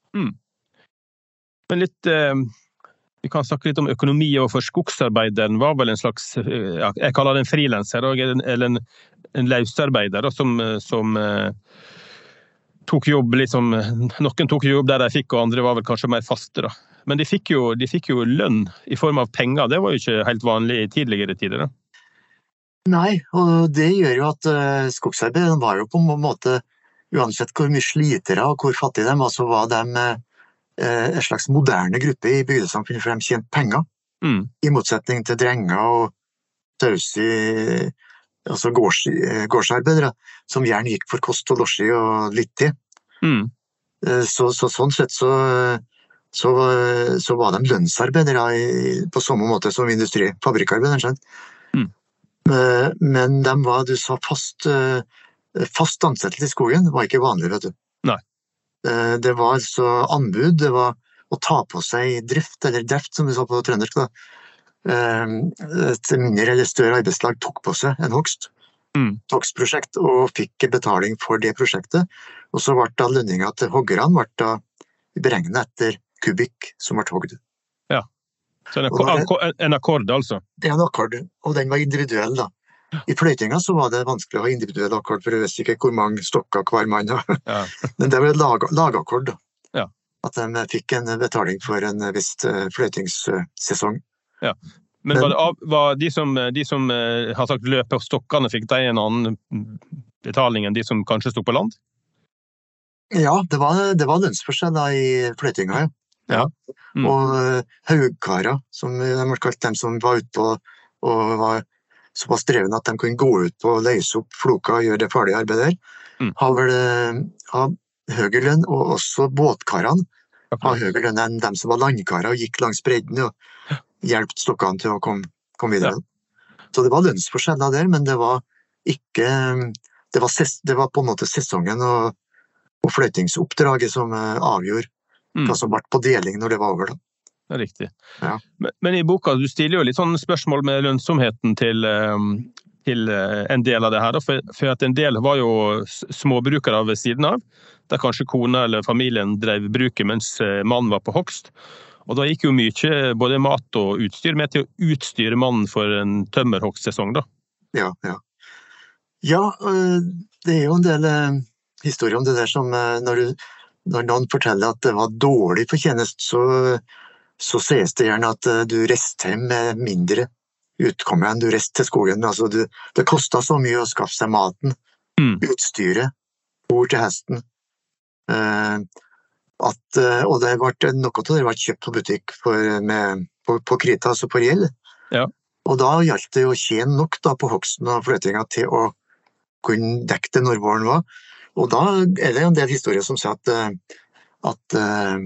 Men litt... Vi kan snakke litt om økonomi, og for skogsarbeideren var vel en slags, jeg kaller det en freelancer, eller en løsarbeider som tok jobb, liksom, noen tok jobb der de fikk, og andre var vel kanskje mer faste da. Men de fikk jo lønn i form av penger, det var jo ikke helt vanlig i tidligere tider da. Nei, og det gjør jo at skogsarbeideren var jo på en måte, uansett hvor mye slitere og hvor fattige de var, så var de en slags moderne gruppe i bygdesamfunnet, for de tjente penger, i motsetning til drenger og tausi, altså gårdsarbeidere, som gjerne gikk for kost og losji og litt til. Så sånn sett så var de lønnsarbeidere på samme måte som fabrikkarbeidere, skjønt. Men de var, du sa, fast fast ansettelse I skogen var ikke vanlig, vet du. Nei. Det var altså anbud, det var å ta på seg drift, eller dreft som vi sa på trøndersk da. Et mindre eller større arbeidslag tok på seg en hogstprosjekt og fikk betaling for det prosjektet, og så ble da lønninga til hoggerne ble da beregnet etter kubikk som ble hogd. Ja, så en akkord altså? Det en akkord, og den var individuell da. I fløytinga så var det vanskelig å ha individuell akkord, for jeg visste ikke hvor mange stokker hver mann har. Ja. Men det var et lagakkord da. Ja. At de fikk en betaling for en viss fløytingssesong. Ja. Men var de som har sagt løp av stokkene, fikk de en annen betaling enn de som kanskje stod på land? Ja, det var lønnsforskjell da I fløytinga, ja. Og haugkarer, som de har kalt dem som var ute på og var såpass dreven at de kunne gå ut på å løse opp floka og gjøre det farlige arbeidet der, har vel høyere lønn, og også båtkarene har høyere lønn enn dem som var landkarer og gikk langs bredden og hjelpte stokkene til å komme videre. Ja. Så det var lønnsforskjeller der, men det var ikke, det var på en måte sesongen og fløytingsoppdraget som avgjorde hva som ble på deling når det var over da. Det riktig. Ja. Men I boka, du stiller jo litt sånn spørsmål med lønnsomheten til en del av det her, for at en del var jo småbrukere ved siden av, der kanskje kona eller familien drev bruket mens mannen var på hogst. Og da gikk jo mye, både mat og utstyr, med til å utstyre mannen for en tømmerhogstsesong da. Ja. Ja, det jo en del historier om det der som når noen forteller at det var dårlig fortjenest, så sies det gjerne at du reiste hjem med mindre utkomme enn du reiste til skogen. Altså det kostet så mye å skaffe seg maten, utstyret, bord til hesten, og det ble noe av det ble kjøpt på butikk på krita, altså på gjeld. Ja. Og da gjaldt det å tjene nok da, på hogsten og fløytinga til å kunne dekke det når våren var. Og da det en del historier som sier at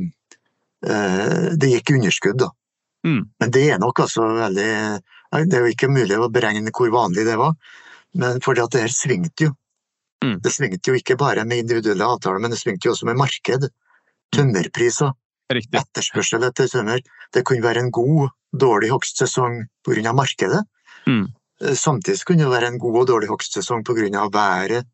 det gikk underskudd da. Men det nok altså veldig, det jo ikke mulig å beregne hvor vanlig det var, men fordi at det her svingte jo. Det svingte jo ikke bare med individuelle avtaler, men det svingte jo også med marked, tømmerpriser, etterspørsel etter tømmer. Det kunne være en god, dårlig hogstsesong på grunn av markedet. Samtidig kunne det være en god og dårlig hogstsesong på grunn av været,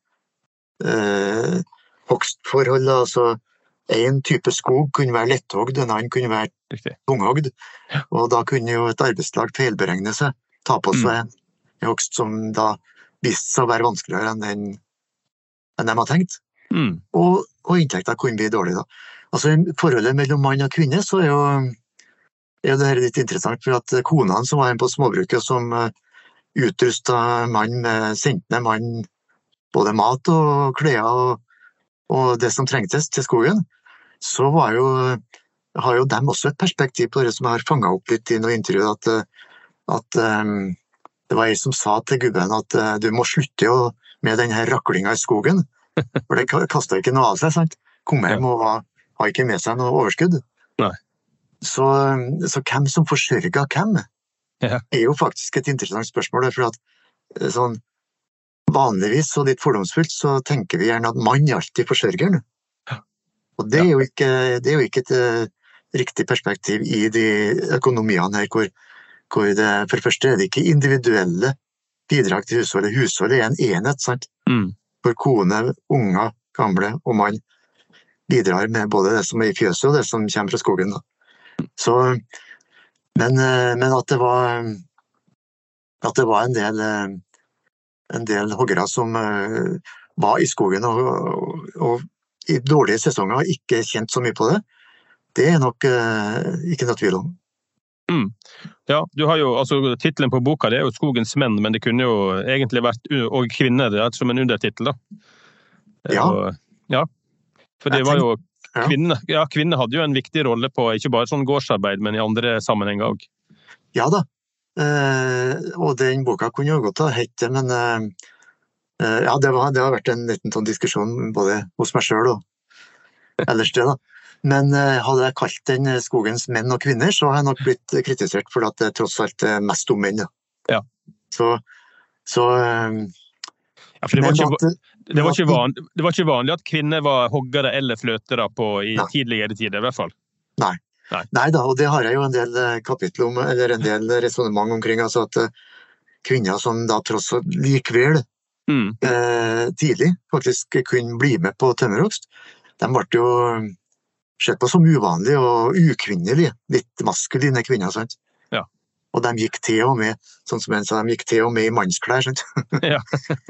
hogstforhold, altså en type skog kunne være letthogd, en annen kunne være tunghogd, og da kunne jo et arbeidslag feilberegne seg, ta på seg en hogst som da viste seg å være vanskeligere enn de har tenkt. Og inntekter kunne bli dårlig da. Altså i forholdet mellom mann og kvinne så jo det her litt interessant, for at konene som var en på småbruket som utrustet mann med sendte mann både mat og klær og det som trengtes til skogen, så har jo dem også et perspektiv på det som har fanget opp litt I noe intervju, at det var jeg som sa til gubben at du må slutte med denne raklinga I skogen, for det kastet ikke noe av seg, sant? Kom hjem og har ikke med seg noe overskudd. Nei. Så hvem som forsørger hvem, jo faktisk et interessant spørsmål, for at sånn, vanligvis og litt fordomsfullt så tenker vi gjerne at mann alltid forsørger. Og det jo ikke et riktig perspektiv I de økonomiene her, hvor det for det første det ikke individuelle bidrag til husholdet. Husholdet en enhet, sant? For kone, unger, gamle og mann bidrar med både det som I fjøset og det som kommer fra skogen. Da. Så, men at det var en del hoggere som var I skogen og I dårlige sesonger ikke kjent så mye på det. Det nok ikke noe tvil om. Ja, du har jo, altså titlen på boka det jo Skogens menn, men det kunne jo egentlig vært og kvinner som en undertitel da. Ja, for det var jo kvinner hadde jo en viktig rolle på ikke bare sånn gårdsarbeid, men I andre sammenhenger også. Ja da, og den boka kunne jo godt ha hett det, men det har vært en liten sånn diskusjon både hos meg selv og ellers det da. Men hadde jeg kalt den Skogens menn og kvinner, så har jeg nok blitt kritisert for at det tross alt mest om menn. Ja. Så Ja, for det var ikke vanlig at kvinner var hoggere eller fløtere i tidligere tider, I hvert fall. Nei da, og det har jeg jo en del kapitler om, eller en del resonemang omkring, altså at kvinner som da tross likvel tidlig faktisk kunne bli med på tømmerhogst, de ble jo sett på som uvanlige og ukvinnelige, litt maskuline kvinner, sant? Ja. Og de gikk til og med, sånn som en sa, de gikk til og med I mannsklær, sant? Ja.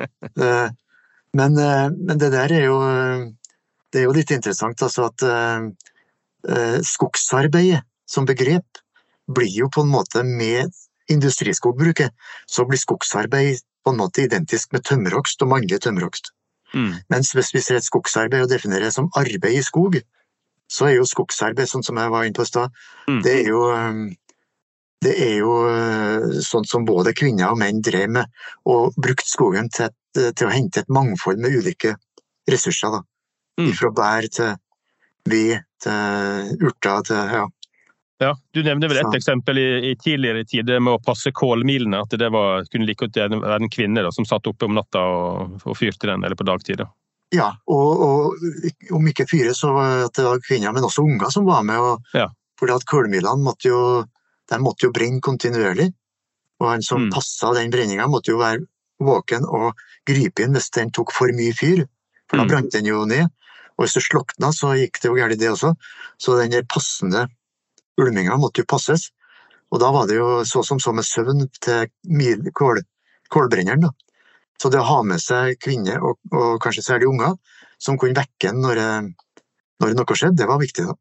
Men det der det jo litt interessant, altså at skogsarbeidet som begrep blir jo på en måte med industriskogbruket, så blir skogsarbeid på en måte identisk med tømmerhogst og mannlig tømmerhogst. Mens hvis vi ser et skogsarbeid og definerer det som arbeid I skog, så jo skogsarbeid, sånn som jeg var inne på I sted, det jo sånt som både kvinner og menn drev med, og brukt skogen til å hente et mangfold med ulike ressurser, da. Fra bær til ved, til urter, til, ja. Ja, du nevner vel et eksempel I tidligere tider med å passe kålmilene, at det kunne like ut være en kvinne da, som satt oppe om natta og fyrte den, eller på dagtid. Da. Ja, og om ikke fyre, så var det kvinner, men også unger som var med, fordi at kålmilene måtte jo brenne kontinuerlig, og han som passet den brenningen måtte jo være våken og gripe inn hvis den tok for mye fyr, for da brant den jo ned, og hvis det slokna, så gikk det jo gærlig det også, så den der passende ulminga måtte jo passes, og da var det jo så med søvn til kålbrenneren da. Så det å ha med seg kvinner og kanskje særlig unger som kunne vekke når noe skjedde, det var viktig da.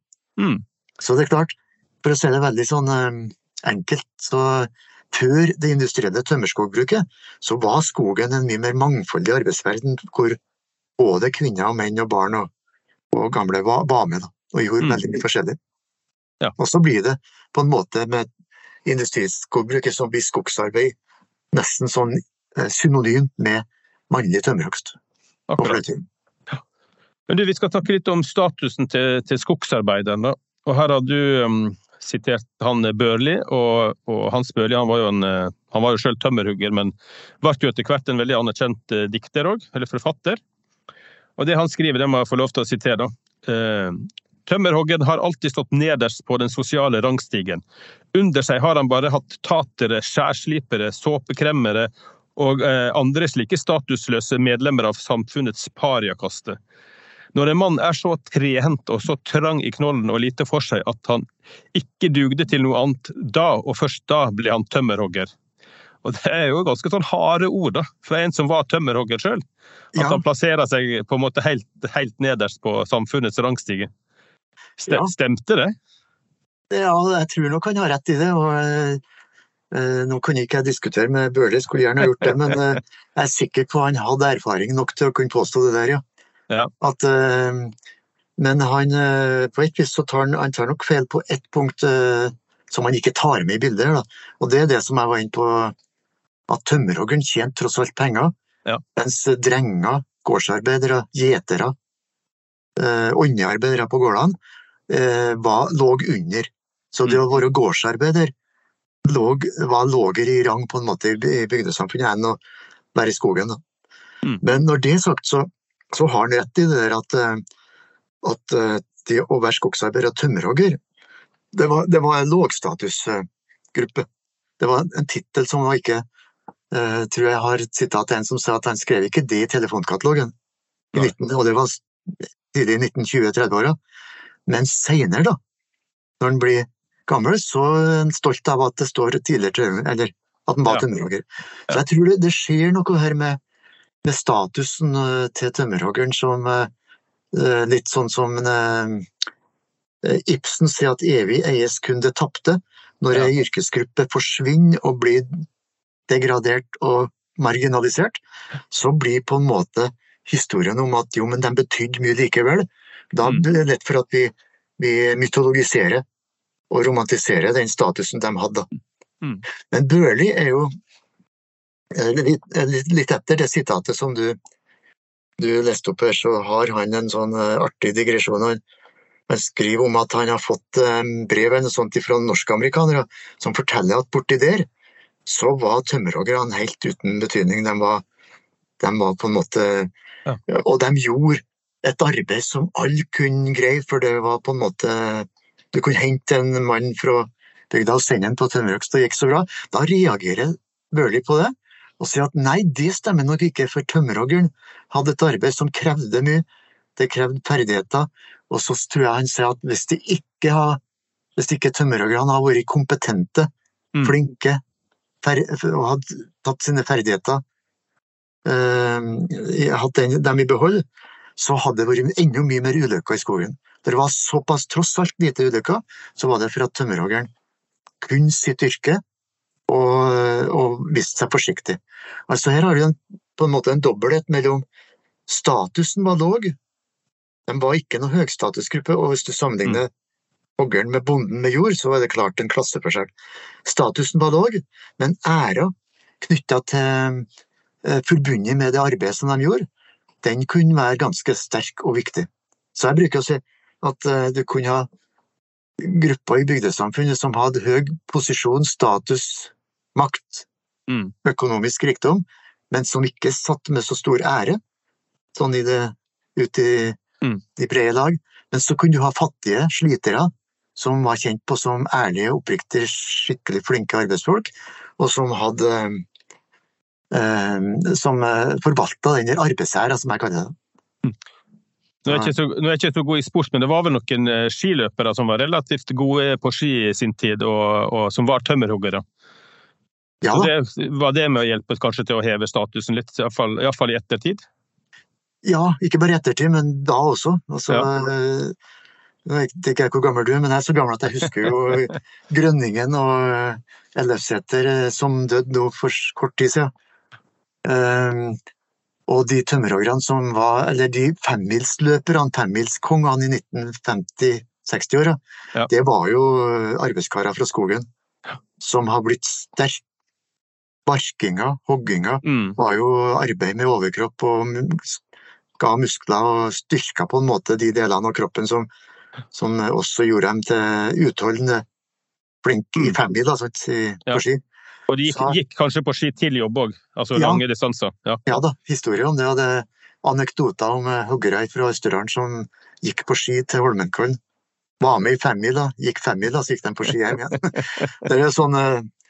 Så det klart, for å si det veldig sånn enkelt, så før det industrielle tømmerskogbruket, så var skogen en mye mer mangfoldig arbeidsverden, hvor både kvinner og menn og barn og gamle var med da, og gjorde veldig mye forskjellig. Ja. Og så blir det på en måte med industriskogbruket som blir skogsarbeid nesten sånn synonym med mannlig tømmerhogst. Akkurat. Ja. Men vi skal snakke litt om statusen til skogsarbeideren da. Og her har du sitert han Børli, og Hans Børli, han var jo selv tømmerhugger, men var jo etter hvert en veldig anerkjent dikter også, eller forfatter. Og det han skriver, det må jeg få lov til å sitere da. Tømmerhoggen har alltid stått nederst på den sosiale rangstigen. Under seg har han bare hatt tatere, skjærslipere, såpekremmere og andre slike statusløse medlemmer av samfunnets pariakaste. Når en mann så trehent og så trang I knollen og lite for seg at han ikke dugde til noe annet, da og først da ble han tømmerhogger. Og det jo ganske sånn harde ord da, fra en som var tømmerhogger selv, at han plasserer seg på en måte helt nederst på samfunnets rangstige. Stemte det? Ja, jeg tror nok han har rett I det, og nå kan ikke jeg diskutere med Børli, skulle gjerne ha gjort det, men jeg sikker på han hadde erfaring nok til å kunne påstå det der, ja. Men han, på et vis så tar han nok feil på ett punkt som han ikke tar med I bildet, da. Og det det som jeg var inne på, at tømmerhoggeren tjente tross alt penger, mens drenger, gårdsarbeidere, gjetere, åndearbeidere på gårdene, lå under. Så det å være gårdsarbeider var lågere I rang på en måte I bygdesamfunnet enn å være I skogen. Da. Men når det sagt, så har han rett I det der at det å være skogsarbeider og tømmerhogger, det var en lågstatusgruppe. Det var en titel som var ikke, tror jeg har et sitat en som sa at han skrev ikke det I telefonkatalogen, og det var tidlig I 1920-30-åra. Men senere da, når han blir gammel, så han stolt av at det står tidligere, eller at han var tømmerhogger. Så jeg tror det skjer noe her med statusen til tømmerhoggeren som litt sånn som Ibsen sier at evig eies kun det tapte, når en yrkesgruppe forsvinner og blir degradert og marginalisert, så blir på en måte historien om at jo, men den betydde mye likevel. Da blir det lett for at vi mytologiserer og romantiserer den statusen de hadde. Men Børli jo litt etter det sitatet som du leste opp her, så har han en sånn artig digresjon. Han skriver om at han har fått brev eller sånt fra norsk-amerikanere som forteller at borti der så var tømmerhoggerne helt uten betydning. De var De var på en måte, og de gjorde et arbeid som alle kunne greie, for det var på en måte, du kunne hente en mann fra bygda og sende han på tømmerhogst, og det gikk så bra. Da reagerer Børli på det, og sier at nei, det stemmer nok ikke, for tømmerhoggeren hadde et arbeid som krevde mye, det krevde ferdigheter, og så tror jeg han sier at hvis ikke tømmerhoggerne har vært kompetente, flinke, og hadde tatt sine ferdigheter, hatt dem i behold, så hadde det vært enda mye mer ulykker i skogen. Det var såpass tross alt lite ulykker, så var det for at tømmerhoggeren kunne sitt yrke og viste seg forsiktig. Altså her har du på en måte en dobbelthet mellom statusen var låg, den var ikke noen høgstatusgruppe, og hvis du sammenligner hoggeren med bonden med jord, så er det klart en klasseforskjell. Statusen var låg, men æra knyttet til forbundet med det arbeidet som de gjorde, den kunne være ganske sterk og viktig. Så jeg bruker å si at du kunne ha grupper i bygdesamfunnet som hadde høy posisjon, status, makt, økonomisk rikdom, men som ikke satt med så stor ære, sånn ut i de brede lag. Men så kunne du ha fattige slitere, som var kjent på som ærlige, oppriktig, skikkelig flinke arbeidsfolk, og som hadde som forvaltet denne arbeidsæra, som jeg kaller det. Nå er jeg ikke så god i sport, men det var vel noen skiløpere som var relativt gode på ski i sin tid, og som var tømmerhoggere. Ja. Så var det med å hjelpe kanskje til å heve statusen litt, i hvert fall i ettertid? Ja, ikke bare i ettertid, men da også. Altså, jeg vet ikke hvor gammel du er, men jeg er så gammel at jeg husker jo Grønningen og Ellefsæter som døde nå for kort tid siden. Og de tømmerhoggerne som var, eller de femmilsløperne, femmilskongene i 1950-60-åra, det var jo arbeidskarer fra skogen, som har blitt sterk. Barkinga, hogginga, var jo arbeid med overkropp og ga muskler og styrka på en måte de delene av kroppen som også gjorde dem til utholdende flink i femmil, altså på ski. Og de gikk kanskje på ski til jobb også, altså lange distanser. Ja da, historier om det, og det anekdoter om hoggere fra Østerdalen som gikk på ski til Holmenkollen, var med i femmil, gikk femmil, så gikk de på ski hjem igjen. Det er sånne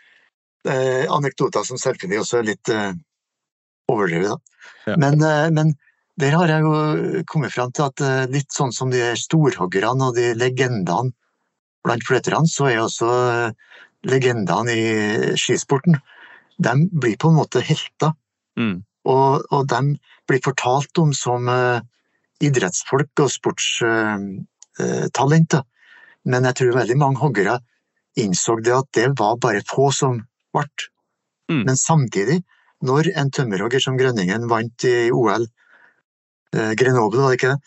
anekdoter som selvfølgelig også er litt overdrevet da. Men der har jeg jo kommet frem til at litt sånn som de storhoggerne og de legendene blant flytterne, så er også legendene i skisporten, de blir på en måte helter, og de blir fortalt om som idrettsfolk og sportstalenter, men jeg tror veldig mange hoggere innså det at det var bare få som vart. Men samtidig, når en tømmerhogger som Grønningen vant i OL, Grenoble, var det ikke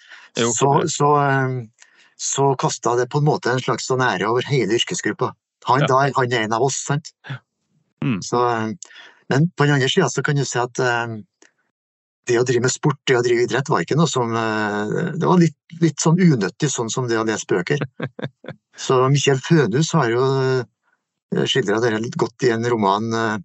det? Så kastet det på en måte en slags sånn ære over hele yrkesgruppa. Han er en av oss, sant? Så, men på den andre siden så kan du si at det å drive med sport, det å drive idrett var ikke noe som, det var litt sånn unøttig, sånn som det å lese bøker. Så Michael Fønhus har jo skildret dere litt godt i en roman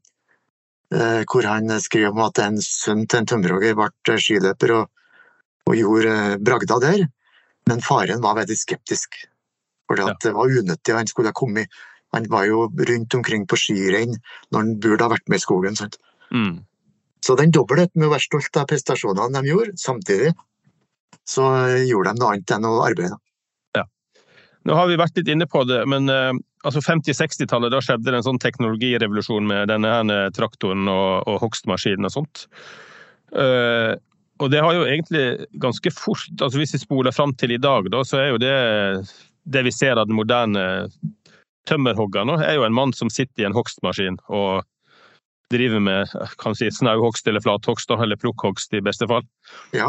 hvor han skrev om at en sønn til en tømmerhogger ble skiløper og gjorde bragda der, men faren var veldig skeptisk, fordi at det var unøttig, han skulle ha kommet. Han var jo rundt omkring på skirenn når han burde ha vært med i skogen. Sant? Så den dobbeltheten med å være stolt av prestasjonene de gjorde, samtidig så gjorde de noe annet enn å arbeide. Nå har vi vært litt inne på det, men altså 50-60-tallet, da skjedde det en sånn teknologirevolusjon med denne her traktoren og hogstmaskinen og sånt. Og det har jo egentlig ganske fort, altså hvis vi spoler frem til i dag, da, så er jo det vi ser av den moderne tømmerhoggeren, er jo en mann som sitter i en hogstmaskin og driver med, kan si, snauhogst eller flathogst, eller plukkhogst i beste fall. Ja.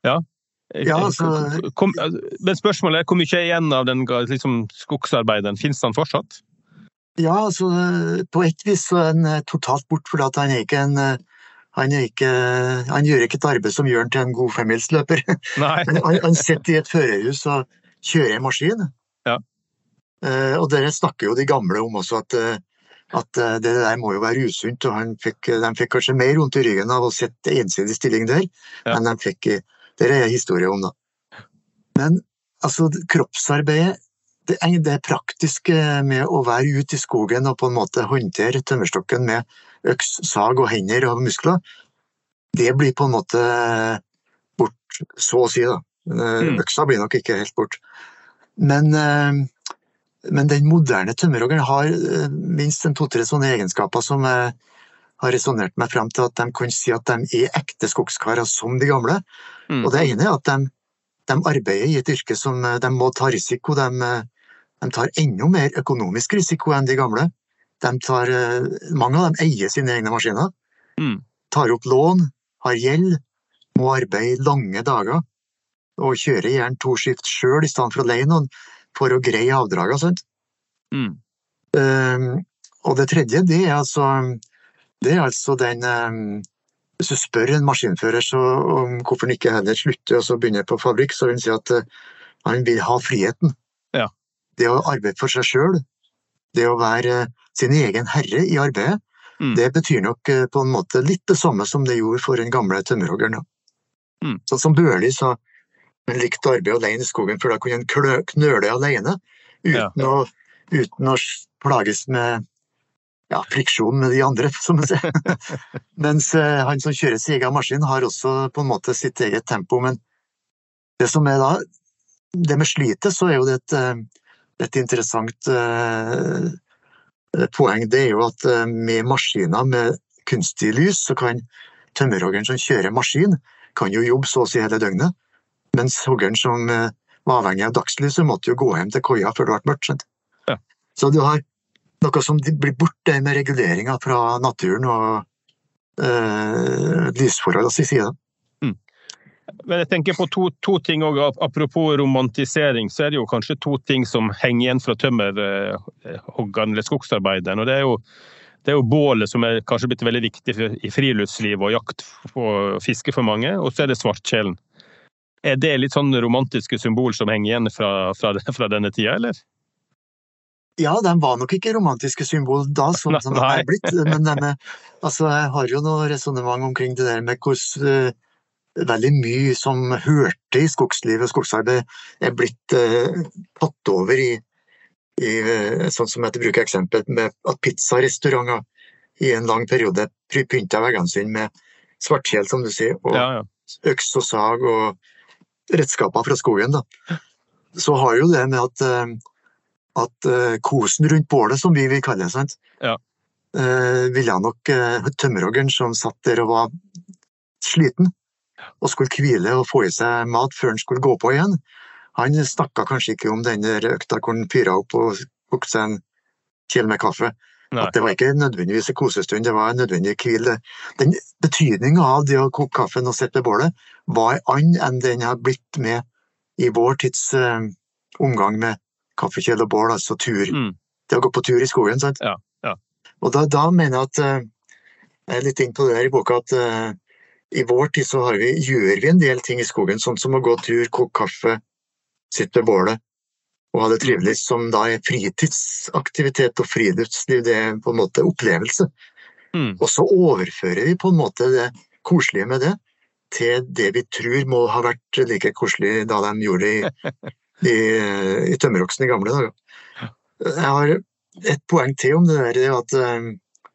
Men spørsmålet er, hvor mye er igjen av den liksom, skogsarbeideren? Finnes han fortsatt? Ja, altså, på et vis så er han totalt bort, for at han gjør ikke et arbeid som gjør han til en god femmilsløper. Han sitter i et førerhus og kjører en maskin. Og dere snakker jo de gamle om også at at det der må jo være usunt, og de fikk kanskje mer vondt i ryggen av å sette ensidig stilling der, enn de fikk det historie om da. Men altså, kroppsarbeidet, det praktiske med å være ute i skogen og på en måte håndtere tømmerstokken med øks, sag og hender og muskler, det blir på en måte bort, så å si da. Øksa blir nok ikke helt bort. Men den moderne tømmerhoggeren har minst 2-3 sånne egenskaper som har resonert meg frem til at de kan si at de ekte skogskarer som de gamle. Og det ene at de arbeider i et yrke som de må ta risiko, de tar enda mer økonomisk risiko enn de gamle. Mange av dem eier sine egne maskiner, tar opp lån, har gjeld, må arbeide lange dager, og kjører gjerne 2 skift selv i stedet for å leie noen for å greie avdraget, sant? Og det tredje, det er altså den, hvis du spør en maskinfører om hvorfor han ikke heller slutter og så begynner på fabrikk, så vil han si at han vil ha friheten. Ja. Det å arbeide for seg selv, det å være sin egen herre i arbeidet, det betyr nok på en måte litt det samme som det gjorde for den gamle tømmerhoggeren. Sånn som Børli sa, han likte å arbeide alene i skogen, for da kunne han knøle alene, uten å plages med friksjon med de andre, som man sier. Mens han som kjører sin egen maskin har også på en måte sitt eget tempo, men det som er da, det med slitet, så er jo det et interessant poeng, det er jo at med maskiner med kunstig lys, så kan tømmerhoggeren som kjører maskin, kan jo jobbe så å si hele døgnet, mens hoggeren som var avhengig av dagslyset, måtte jo gå hjem til koia før det ble mørkt, skjønt. Ja. Så du har noe som blir borte med reguleringer fra naturen og lysforhold i siden. Men jeg tenker på to ting også, apropos romantisering, så er det jo kanskje 2 ting som henger igjen fra tømmerhoggeren eller skogsarbeideren, og det er jo bålet som er kanskje blitt veldig viktig i friluftsliv og jakt og fiske for mange, og så er det svartkjelen. Er det litt sånn romantiske symbol som henger igjen fra denne tida, eller? Ja, de var nok ikke romantiske symbol da, sånn som de er blitt, men jeg har jo noe resonemang omkring det der med hvordan veldig mye som hørte i skogsliv og skogsarbeid er blitt tatt over i sånn som jeg bruker eksempel med at pizzarestauranter i en lang periode pyntet veggene sine med svartkjel, som du sier, og øks og sag og redskaper fra skogen da. Så har jo det med at kosen rundt bålet, som vi vil kalle det, sant? Ville nok tømmerhoggeren som satt der og var sliten, og skulle hvile og få i seg mat før han skulle gå på igjen. Han snakket kanskje ikke om den økta hvor han fyret opp og kokte seg en kjel med kaffe. At det var ikke nødvendigvis en kosestund, det var en nødvendig hvile. Den betydningen av det å koke kaffen og sette ved bålet var annen enn den har blitt med i vår tids omgang med kaffekjel og bål, altså tur. Det å gå på tur i skogen, sant? Og da mener jeg at jeg er litt inn på det her i boka at i vår tid så gjør vi en del ting i skogen, sånn som å gå tur, koke kaffe, sitte ved bålet og ha det trivelig, som da er fritidsaktivitet og friluftsliv, det er på en måte opplevelse. Og så overfører vi på en måte det koselige med det til det vi tror må ha vært like koselig da de gjorde det i tømmerhogsten i gamle dager. Jeg har et poeng til om det der, det er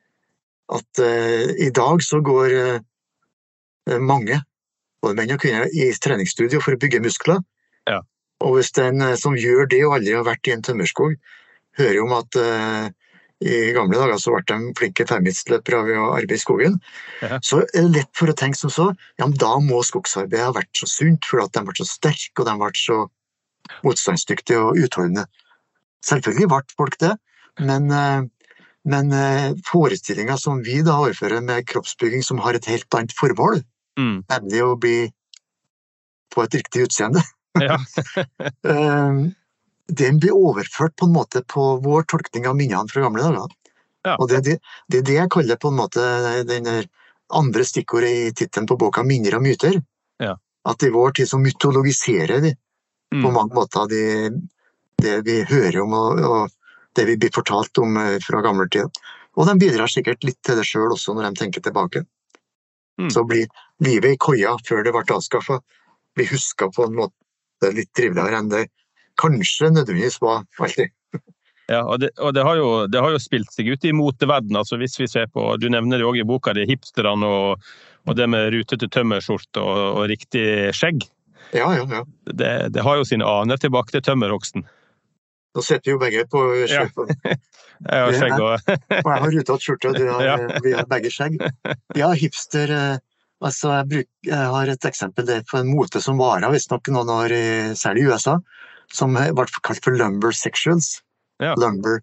at i dag så går mange, både menn og kvinner, i treningsstudio for å bygge muskler. Og hvis den som gjør det og aldri har vært i en tømmerskog, hører om at i gamle dager så ble de flinke 5-milsløpere ved å arbeide i skogen, så er det lett for å tenke som så, ja, men da må skogsarbeidet ha vært så sunt, for at de ble så sterke, og de ble så motstandsdyktige og utholdende. Selvfølgelig ble folk det, men forestillinger som vi da overfører med kroppsbygging som har et helt annet formål, nemlig å bli på et riktig utseende, den blir overført på en måte på vår tolkning av minnene fra gamle dager. Og det er det jeg kaller på en måte den andre stikkordet i titelen på boka, minner og myter. At i vår tid så mytologiserer vi på mange måter det vi hører om og det vi blir fortalt om fra gamle tid. Og de bidrar sikkert litt til det selv også når de tenker tilbake. Så blir livet I koia før det ble avskaffet, blir husket på en måte litt triveligere enn det kanskje nødvendigvis var alltid. Ja, og det har jo spilt seg ut I moteverden, altså hvis vi ser på, du nevner det også I boka, det hipsterne og det med rutete tømmerskjort og riktig skjegg. Ja. Det har jo sine aner tilbake til tømmerhogsten. Nå sitter vi jo begge på skjegg. Jeg har skjegg og jeg har rutete skjorte, og vi har begge skjegg. Ja, hipster, altså jeg har et eksempel det på en mote som varer, hvis nok noen år, særlig I USA, som ble kalt for lumber sexuals. Ja. Lumber,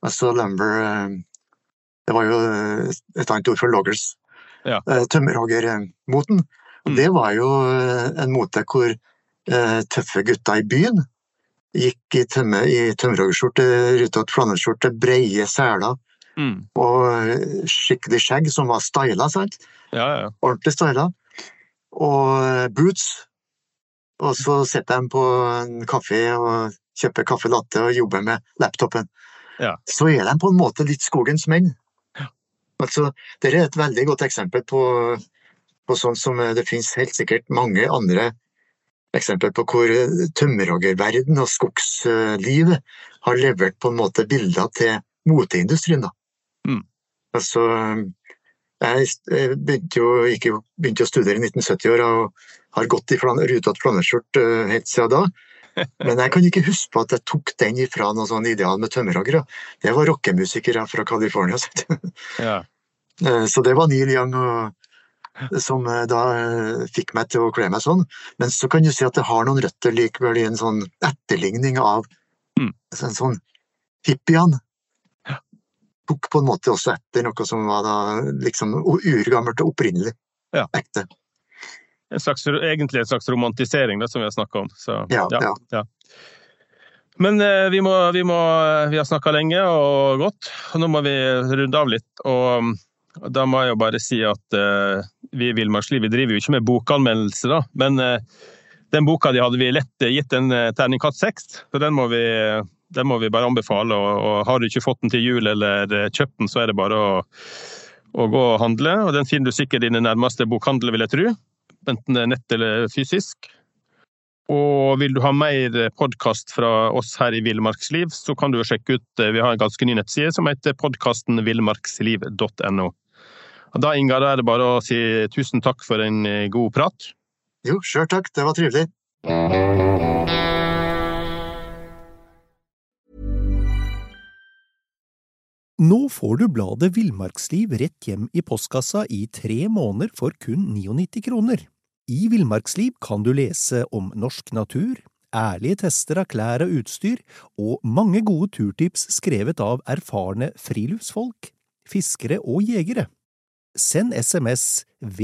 det var jo et annet ord for loggers. Ja. Tømmerhoggermoten. Og det var jo en mote hvor tøffe gutter I byen gikk I tømmerhoggerskjorte, rutete flanellskjorte, breie seler og skikkelig skjegg som var stylet, sant? Ja. Ordentlig stylet. Og boots. Og så sitter de på en kaffe og kjøper kaffe latte og jobber med laptopen. Ja. Så de på en måte litt skogens menn. Ja. Altså, det et veldig godt eksempel på sånn som det finnes helt sikkert mange andre eksempler på hvor tømmerhoggerverden og skogslivet har levert på en måte bilder til moteindustrien da. Altså, jeg begynte å studere I 1970-åra og har gått I rutete flanellskjort helt siden da. Men jeg kan ikke huske på at jeg tok den ifra noen sånn ideal med tømmerhoggere. Det var rockemusikere fra California. Ja. Så det var Neil Young som da fikk meg til å kle meg sånn. Men så kan du si at det har noen røtter likevel I en sånn etterligning av en sånn hippiene. Ja. Tok på en måte også etter noe som var da liksom urgammelt og opprinnelig. Ja. Ekte. Egentlig en slags romantisering det som vi har snakket om. Så, ja. Men vi har snakket lenge og godt, og nå må vi runde av litt, og da må jeg jo bare si at vi I Villmarksliv, vi driver jo ikke med bokanmeldelse da, men den boka de hadde vi lett gitt en terningkast 6, så den må vi bare anbefale, og har du ikke fått den til jul eller kjøpt den, så det bare å gå og handle, og den finner du sikkert I din nærmeste bokhandel, vil jeg tro. Enten nett eller fysisk. Og vil du ha mer podcast fra oss her I Villmarksliv, så kan du sjekke ut, vi har en ganske ny nettside som heter podcasten villmarksliv.no. Og da, Ingar, da det bare å si tusen takk for en god prat. Jo, selv takk, det var trivelig. Nå får du bladet Villmarksliv rett hjem I postkassa I 3 måneder for kun 99 kroner. I Villmarksliv kan du lese om norsk natur, ærlige tester av klær og utstyr, og mange gode turtips skrevet av erfarne friluftsfolk, fiskere og jegere. Send SMS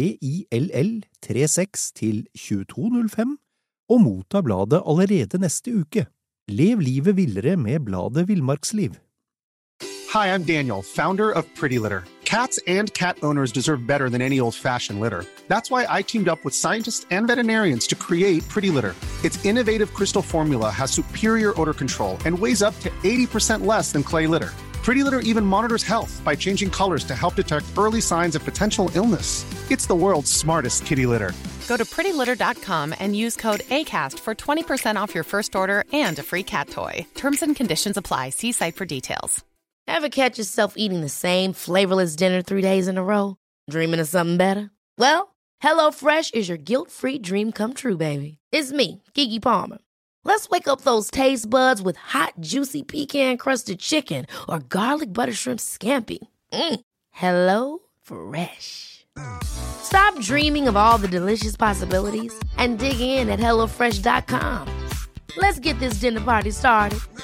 VILL36 til 2205 og motta bladet allerede neste uke. Lev livet villere med bladet Villmarksliv. Hi, I'm Daniel, founder of Pretty Litter. Cats and cat owners deserve better than any old-fashioned litter. That's why I teamed up with scientists and veterinarians to create Pretty Litter. Its innovative crystal formula has superior odor control and weighs up to 80% less than clay litter. Pretty Litter even monitors health by changing colors to help detect early signs of potential illness. It's the world's smartest kitty litter. Go to prettylitter.com and use code ACAST for 20% off your first order and a free cat toy. Terms and conditions apply. See site for details. Ever catch yourself eating the same flavorless dinner 3 days in a row? Dreaming of something better? Well, HelloFresh is your guilt-free dream come true, baby. It's me, Keke Palmer. Let's wake up those taste buds with hot, juicy pecan-crusted chicken or garlic butter shrimp scampi. Hello Fresh. Stop dreaming of all the delicious possibilities and dig in at HelloFresh.com. Let's get this dinner party started.